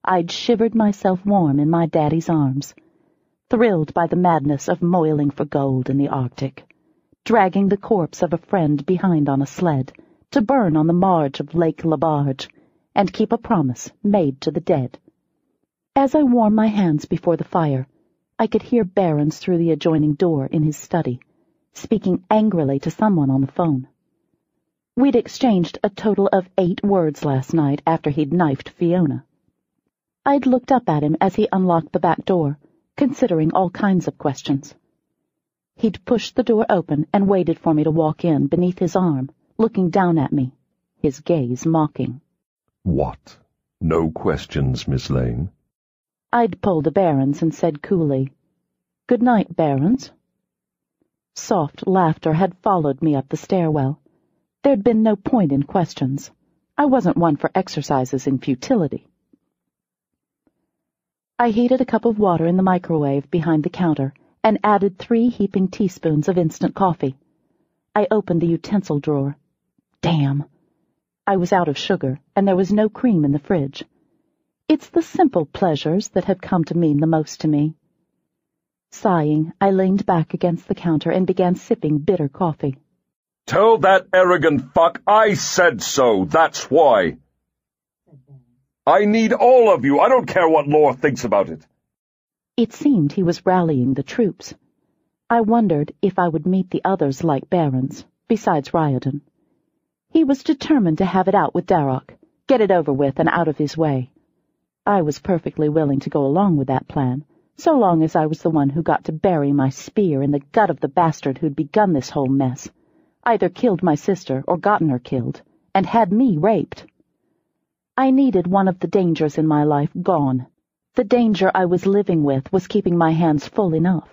I'd shivered myself warm in my daddy's arms, thrilled by the madness of moiling for gold in the Arctic, dragging the corpse of a friend behind on a sled to burn on the marge of Lake Labarge and keep a promise made to the dead. As I warmed my hands before the fire, I could hear Behrens through the adjoining door in his study, speaking angrily to someone on the phone. We'd exchanged a total of eight words last night after he'd knifed Fiona. I'd looked up at him as he unlocked the back door, considering all kinds of questions. He'd pushed the door open and waited for me to walk in beneath his arm, looking down at me, his gaze mocking. What? No questions, Miss Lane? I'd pulled a Behrens and said coolly, "Good night, Behrens." Soft laughter had followed me up the stairwell. There'd been no point in questions. I wasn't one for exercises in futility. I heated a cup of water in the microwave behind the counter and added three heaping teaspoons of instant coffee. I opened the utensil drawer. Damn! I was out of sugar, and there was no cream in the fridge. It's the simple pleasures that have come to mean the most to me. Sighing, I leaned back against the counter and began sipping bitter coffee. Tell that arrogant fuck I said so, that's why. I need all of you, I don't care what Lore thinks about it. It seemed he was rallying the troops. I wondered if I would meet the others like Behrens, besides Riordan. He was determined to have it out with Darroch, get it over with and out of his way. I was perfectly willing to go along with that plan, so long as I was the one who got to bury my spear in the gut of the bastard who'd begun this whole mess, either killed my sister or gotten her killed, and had me raped. I needed one of the dangers in my life gone. The danger I was living with was keeping my hands full enough.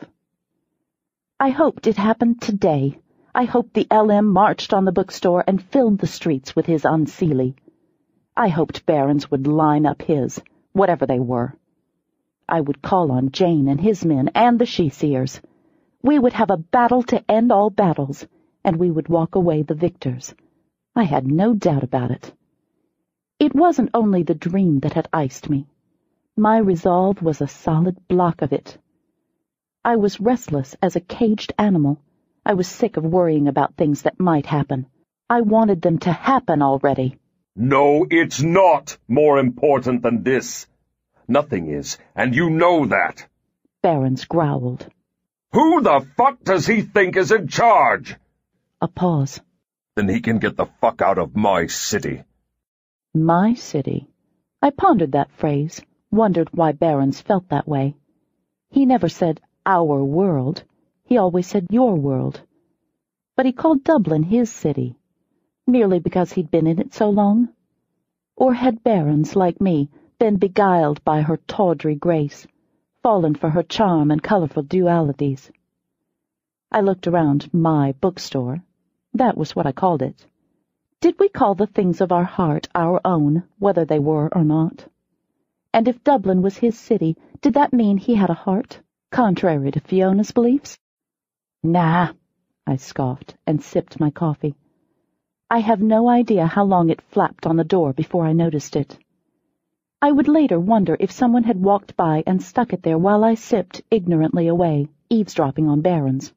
I hoped it happened today. I hoped the L M marched on the bookstore and filled the streets with his unseelie. I hoped Behrens would line up his, whatever they were. I would call on Jane and his men and the she-seers. We would have a battle to end all battles, and we would walk away the victors. I had no doubt about it. It wasn't only the dream that had iced me. My resolve was a solid block of it. I was restless as a caged animal. I was sick of worrying about things that might happen. I wanted them to happen already. No, it's not more important than this. Nothing is, and you know that. Behrens growled. Who the fuck does he think is in charge? A pause. Then he can get the fuck out of my city. My city. I pondered that phrase, wondered why Behrens felt that way. He never said, our world. He always said, your world. But he called Dublin his city, merely because he'd been in it so long? Or had Behrens, like me, been beguiled by her tawdry grace, fallen for her charm and colorful dualities? I looked around my bookstore. That was what I called it. Did we call the things of our heart our own, whether they were or not? And if Dublin was his city, did that mean he had a heart, contrary to Fiona's beliefs? Nah, I scoffed and sipped my coffee. I have no idea how long it flapped on the door before I noticed it. I would later wonder if someone had walked by and stuck it there while I sipped ignorantly away, eavesdropping on Behrens.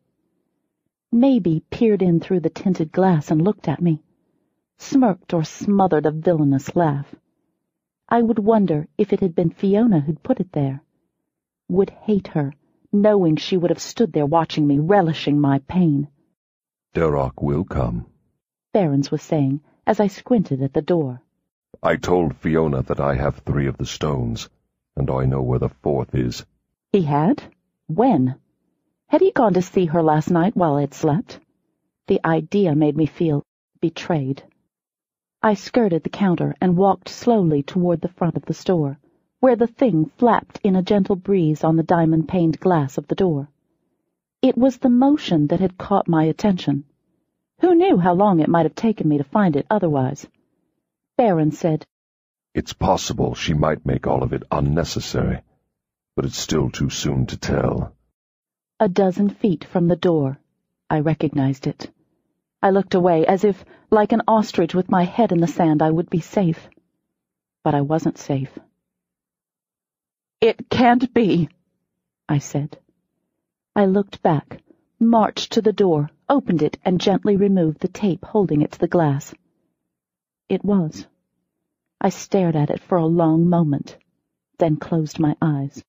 Maybe peered in through the tinted glass and looked at me, smirked or smothered a villainous laugh. I would wonder if it had been Fiona who'd put it there. Would hate her, knowing she would have stood there watching me, relishing my pain. Darroch will come, Behrens was saying, as I squinted at the door. I told Fiona that I have three of the stones, and I know where the fourth is. He had? When? Had he gone to see her last night while I had slept? The idea made me feel betrayed. I skirted the counter and walked slowly toward the front of the store, where the thing flapped in a gentle breeze on the diamond-paned glass of the door. It was the motion that had caught my attention. Who knew how long it might have taken me to find it otherwise? Behrens said, It's possible she might make all of it unnecessary, but it's still too soon to tell. A dozen feet from the door, I recognized it. I looked away as if, like an ostrich with my head in the sand, I would be safe. But I wasn't safe. It can't be, I said. I looked back, marched to the door, opened it, and gently removed the tape holding it to the glass. It was. I stared at it for a long moment, then closed my eyes.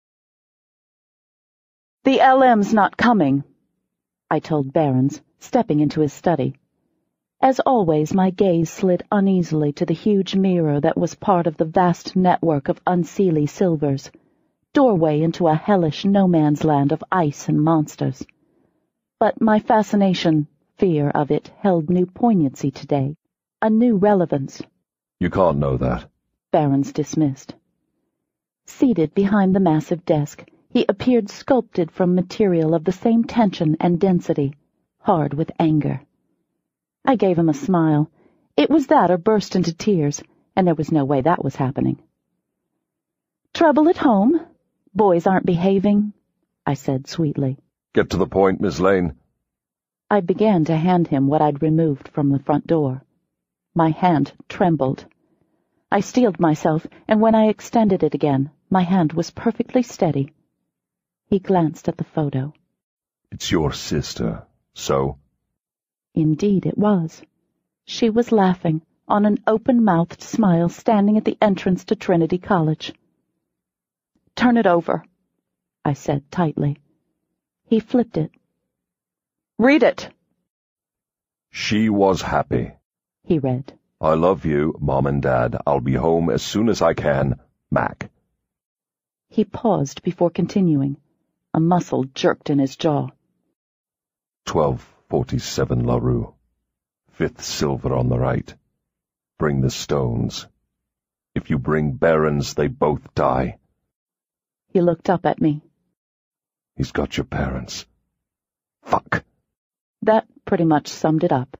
The L M's not coming, I told Behrens, stepping into his study. As always, my gaze slid uneasily to the huge mirror that was part of the vast network of unseelie silvers, doorway into a hellish no-man's land of ice and monsters. But my fascination, fear of it, held new poignancy today, a new relevance. You can't know that, Behrens dismissed. Seated behind the massive desk, he appeared sculpted from material of the same tension and density, hard with anger. I gave him a smile. It was that or burst into tears, and there was no way that was happening. Trouble at home? Boys aren't behaving? I said sweetly. Get to the point, Miss Lane. I began to hand him what I'd removed from the front door. My hand trembled. I steeled myself, and when I extended it again, my hand was perfectly steady. He glanced at the photo. It's your sister, so? Indeed it was. She was laughing, on an open-mouthed smile, standing at the entrance to Trinity College. Turn it over, I said tightly. He flipped it. Read it. She was happy, he read. I love you, Mom and Dad. I'll be home as soon as I can. Mac. He paused before continuing. A muscle jerked in his jaw. Twelve forty-seven LaRue. Fifth silver on the right. Bring the stones. If you bring Behrens, they both die. He looked up at me. He's got your parents. Fuck. That pretty much summed it up.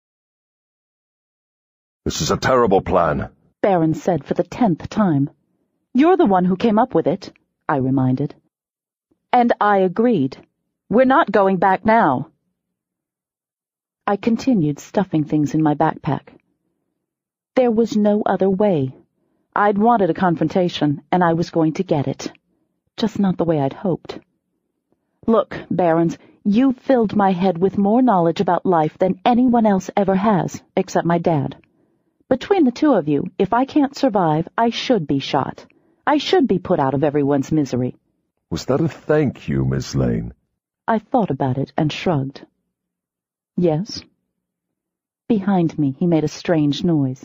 This is a terrible plan, Behrens said for the tenth time. You're the one who came up with it, I reminded. And I agreed. We're not going back now. I continued stuffing things in my backpack. There was no other way. I'd wanted a confrontation, and I was going to get it. Just not the way I'd hoped. Look, Behrens, you filled my head with more knowledge about life than anyone else ever has, except my dad. Between the two of you, if I can't survive, I should be shot. I should be put out of everyone's misery. Was that a thank you, Miss Lane? I thought about it and shrugged. Yes. Behind me, he made a strange noise.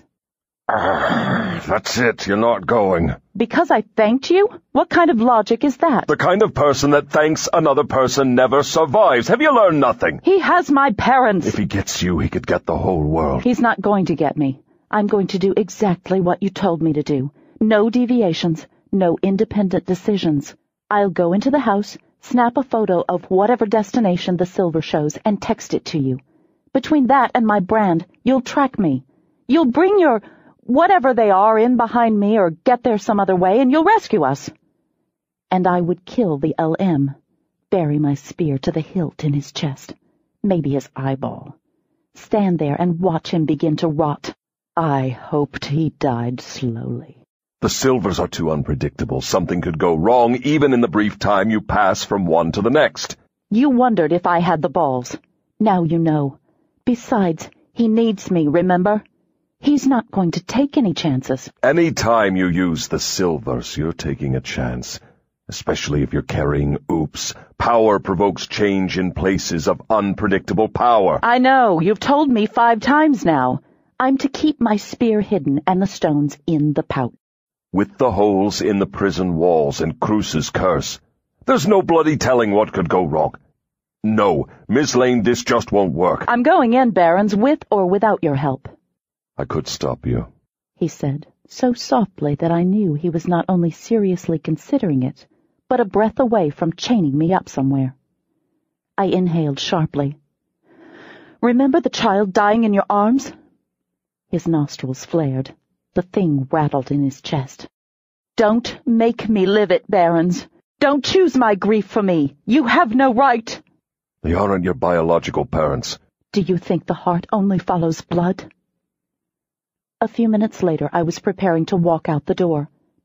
Ah, that's it, you're not going. Because I thanked you? What kind of logic is that? The kind of person that thanks another person never survives. Have you learned nothing? He has my parents. If he gets you, he could get the whole world. He's not going to get me. I'm going to do exactly what you told me to do. No deviations, no independent decisions. I'll go into the house, snap a photo of whatever destination the silver shows, and text it to you. Between that and my brand, you'll track me. You'll bring your whatever they are in behind me or get there some other way, and you'll rescue us. And I would kill the L M, bury my spear to the hilt in his chest, maybe his eyeball. Stand there and watch him begin to rot. I hoped he died slowly. The silvers are too unpredictable. Something could go wrong even in the brief time you pass from one to the next. You wondered if I had the balls. Now you know. Besides, he needs me, remember? He's not going to take any chances. Any time you use the silvers, you're taking a chance. Especially if you're carrying oops. Power provokes change in places of unpredictable power. I know. You've told me five times now. I'm to keep my spear hidden and the stones in the pouch. With the holes in the prison walls and Cruce's curse. There's no bloody telling what could go wrong. No, Miss Lane, this just won't work. I'm going in, Behrens, with or without your help. I could stop you, he said, so softly that I knew he was not only seriously considering it, but a breath away from chaining me up somewhere. I inhaled sharply. Remember the child dying in your arms? His nostrils flared. The thing rattled in his chest. Don't make me live it, Behrens. Don't choose my grief for me. You have no right. They aren't your biological parents. Do you think the heart only follows blood? A few minutes later, I was preparing to walk out the door,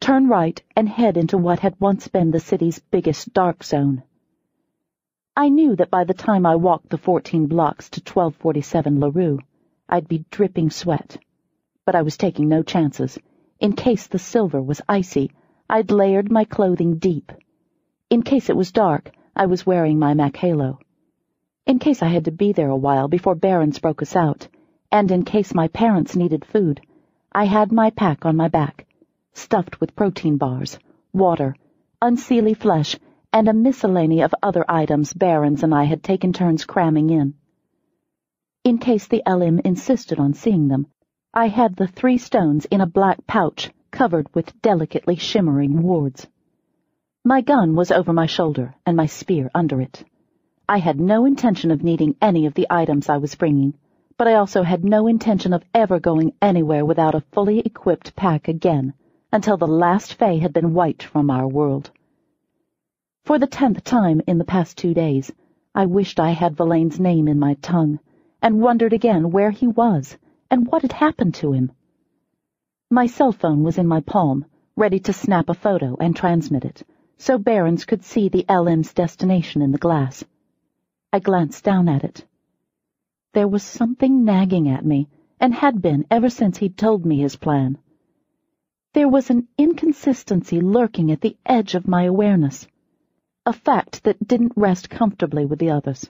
turn right, and head into what had once been the city's biggest dark zone. I knew that by the time I walked the fourteen blocks to twelve forty-seven La Rue, I'd be dripping sweat. But I was taking no chances. In case the silver was icy, I'd layered my clothing deep. In case it was dark, I was wearing my Makhalo. In case I had to be there a while before Barons broke us out, and in case my parents needed food, I had my pack on my back, stuffed with protein bars, water, unseelie flesh, and a miscellany of other items Barons and I had taken turns cramming in. In case the L M insisted on seeing them, I had the three stones in a black pouch covered with delicately shimmering wards. My gun was over my shoulder and my spear under it. I had no intention of needing any of the items I was bringing, but I also had no intention of ever going anywhere without a fully equipped pack again, until the last Fae had been wiped from our world. For the tenth time in the past two days, I wished I had Verlaine's name in my tongue, and wondered again where he was and what had happened to him. My cell phone was in my palm, ready to snap a photo and transmit it, so Barons could see the L M's destination in the glass. I glanced down at it. There was something nagging at me, and had been ever since he'd told me his plan. There was an inconsistency lurking at the edge of my awareness, a fact that didn't rest comfortably with the others.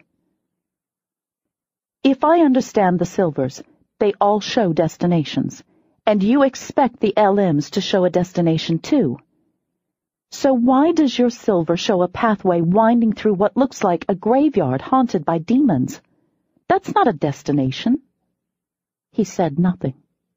If I understand the Silvers, they all show destinations, and you expect the L Ms to show a destination too. So why does your silver show a pathway winding through what looks like a graveyard haunted by demons? That's not a destination. He said nothing.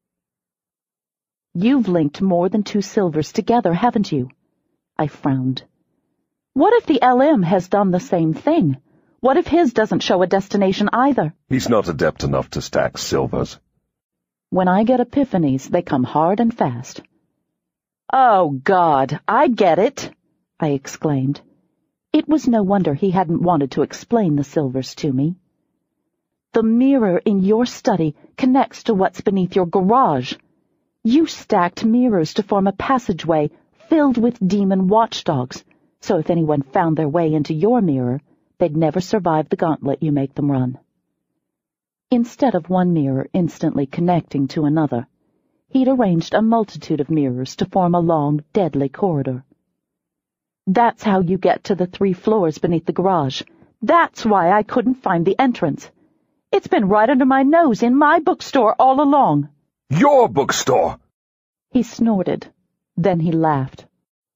You've linked more than two silvers together, haven't you? I frowned. What if the L M has done the same thing? What if his doesn't show a destination either? He's not adept enough to stack silvers. When I get epiphanies, they come hard and fast. Oh, God, I get it, I exclaimed. It was no wonder he hadn't wanted to explain the silvers to me. The mirror in your study connects to what's beneath your garage. You stacked mirrors to form a passageway filled with demon watchdogs, so if anyone found their way into your mirror, they'd never survive the gauntlet you make them run. Instead of one mirror instantly connecting to another, he'd arranged a multitude of mirrors to form a long, deadly corridor. That's how you get to the three floors beneath the garage. That's why I couldn't find the entrance. It's been right under my nose in my bookstore all along. Your bookstore! He snorted. Then he laughed.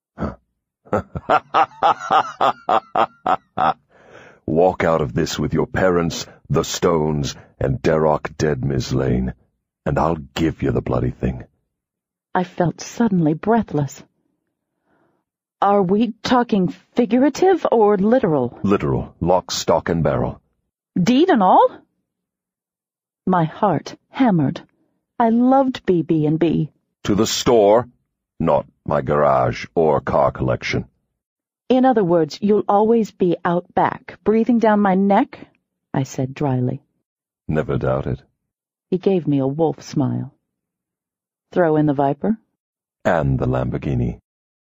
Walk out of this with your parents, the stones, and Darroch dead, Miss Lane, and I'll give you the bloody thing. I felt suddenly breathless. Are we talking figurative or literal? Literal, lock, stock, and barrel. Deed and all? My heart hammered. I loved B B and B. To the store, not my garage or car collection. In other words, you'll always be out back, breathing down my neck? I said dryly. Never doubt it. He gave me a wolf smile. Throw in the Viper? And the Lamborghini.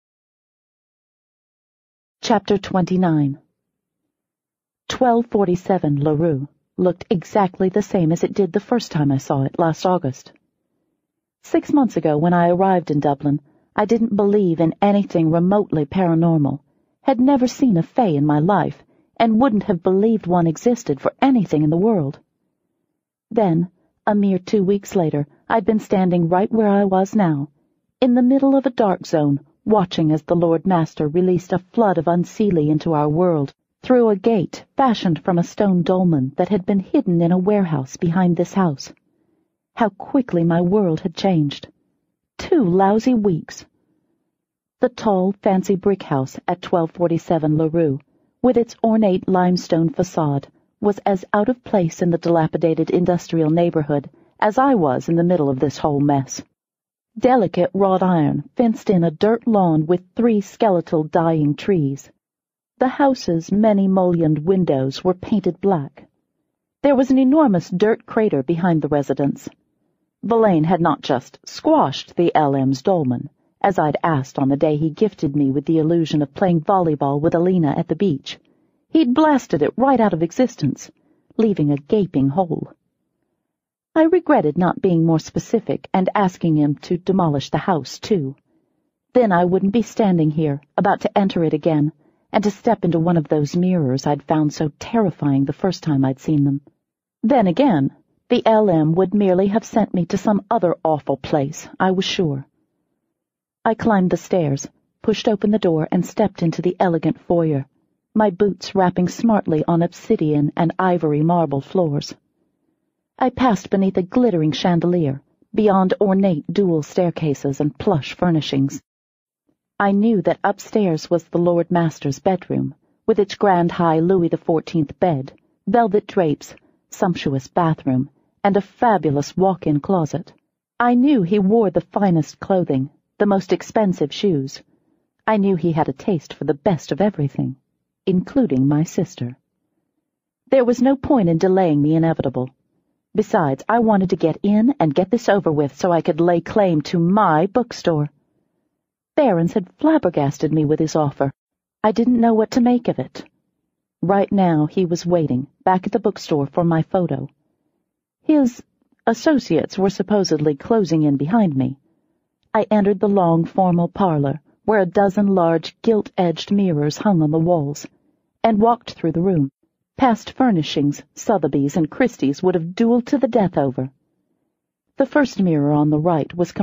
Chapter twenty-nine. twelve forty-seven La Rue looked exactly the same as it did the first time I saw it last August. Six months ago, when I arrived in Dublin, I didn't believe in anything remotely paranormal, had never seen a fae in my life, and wouldn't have believed one existed for anything in the world. Then, a mere two weeks later, I'd been standing right where I was now, in the middle of a dark zone, watching as the Lord Master released a flood of unseelie into our world, through a gate fashioned from a stone dolmen that had been hidden in a warehouse behind this house. How quickly my world had changed. Two lousy weeks. The tall, fancy brick house at twelve forty-seven La Rue, with its ornate limestone facade, was as out of place in the dilapidated industrial neighborhood as I was in the middle of this whole mess. Delicate wrought iron fenced in a dirt lawn with three skeletal dying trees. The house's many mullioned windows were painted black. There was an enormous dirt crater behind the residence. Verlaine had not just squashed the L M's dolmen, as I'd asked on the day he gifted me with the illusion of playing volleyball with Alina at the beach. He'd blasted it right out of existence, leaving a gaping hole. I regretted not being more specific and asking him to demolish the house, too. Then I wouldn't be standing here, about to enter it again, and to step into one of those mirrors I'd found so terrifying the first time I'd seen them. Then again, the L M would merely have sent me to some other awful place, I was sure. I climbed the stairs, pushed open the door, and stepped into the elegant foyer, my boots rapping smartly on obsidian and ivory marble floors. I passed beneath a glittering chandelier, beyond ornate dual staircases and plush furnishings. I knew that upstairs was the Lord Master's bedroom, with its grand high Louis the Fourteenth bed, velvet drapes, sumptuous bathroom, and a fabulous walk-in closet. I knew he wore the finest clothing, the most expensive shoes. I knew he had a taste for the best of everything, including my sister. There was no point in delaying the inevitable. Besides, I wanted to get in and get this over with so I could lay claim to my bookstore. Behrens had flabbergasted me with his offer. I didn't know what to make of it. Right now he was waiting, back at the bookstore, for my photo. His associates were supposedly closing in behind me. I entered the long, formal parlor, where a dozen large, gilt-edged mirrors hung on the walls, and walked through the room, past furnishings Sotheby's and Christie's would have dueled to the death over. The first mirror on the right was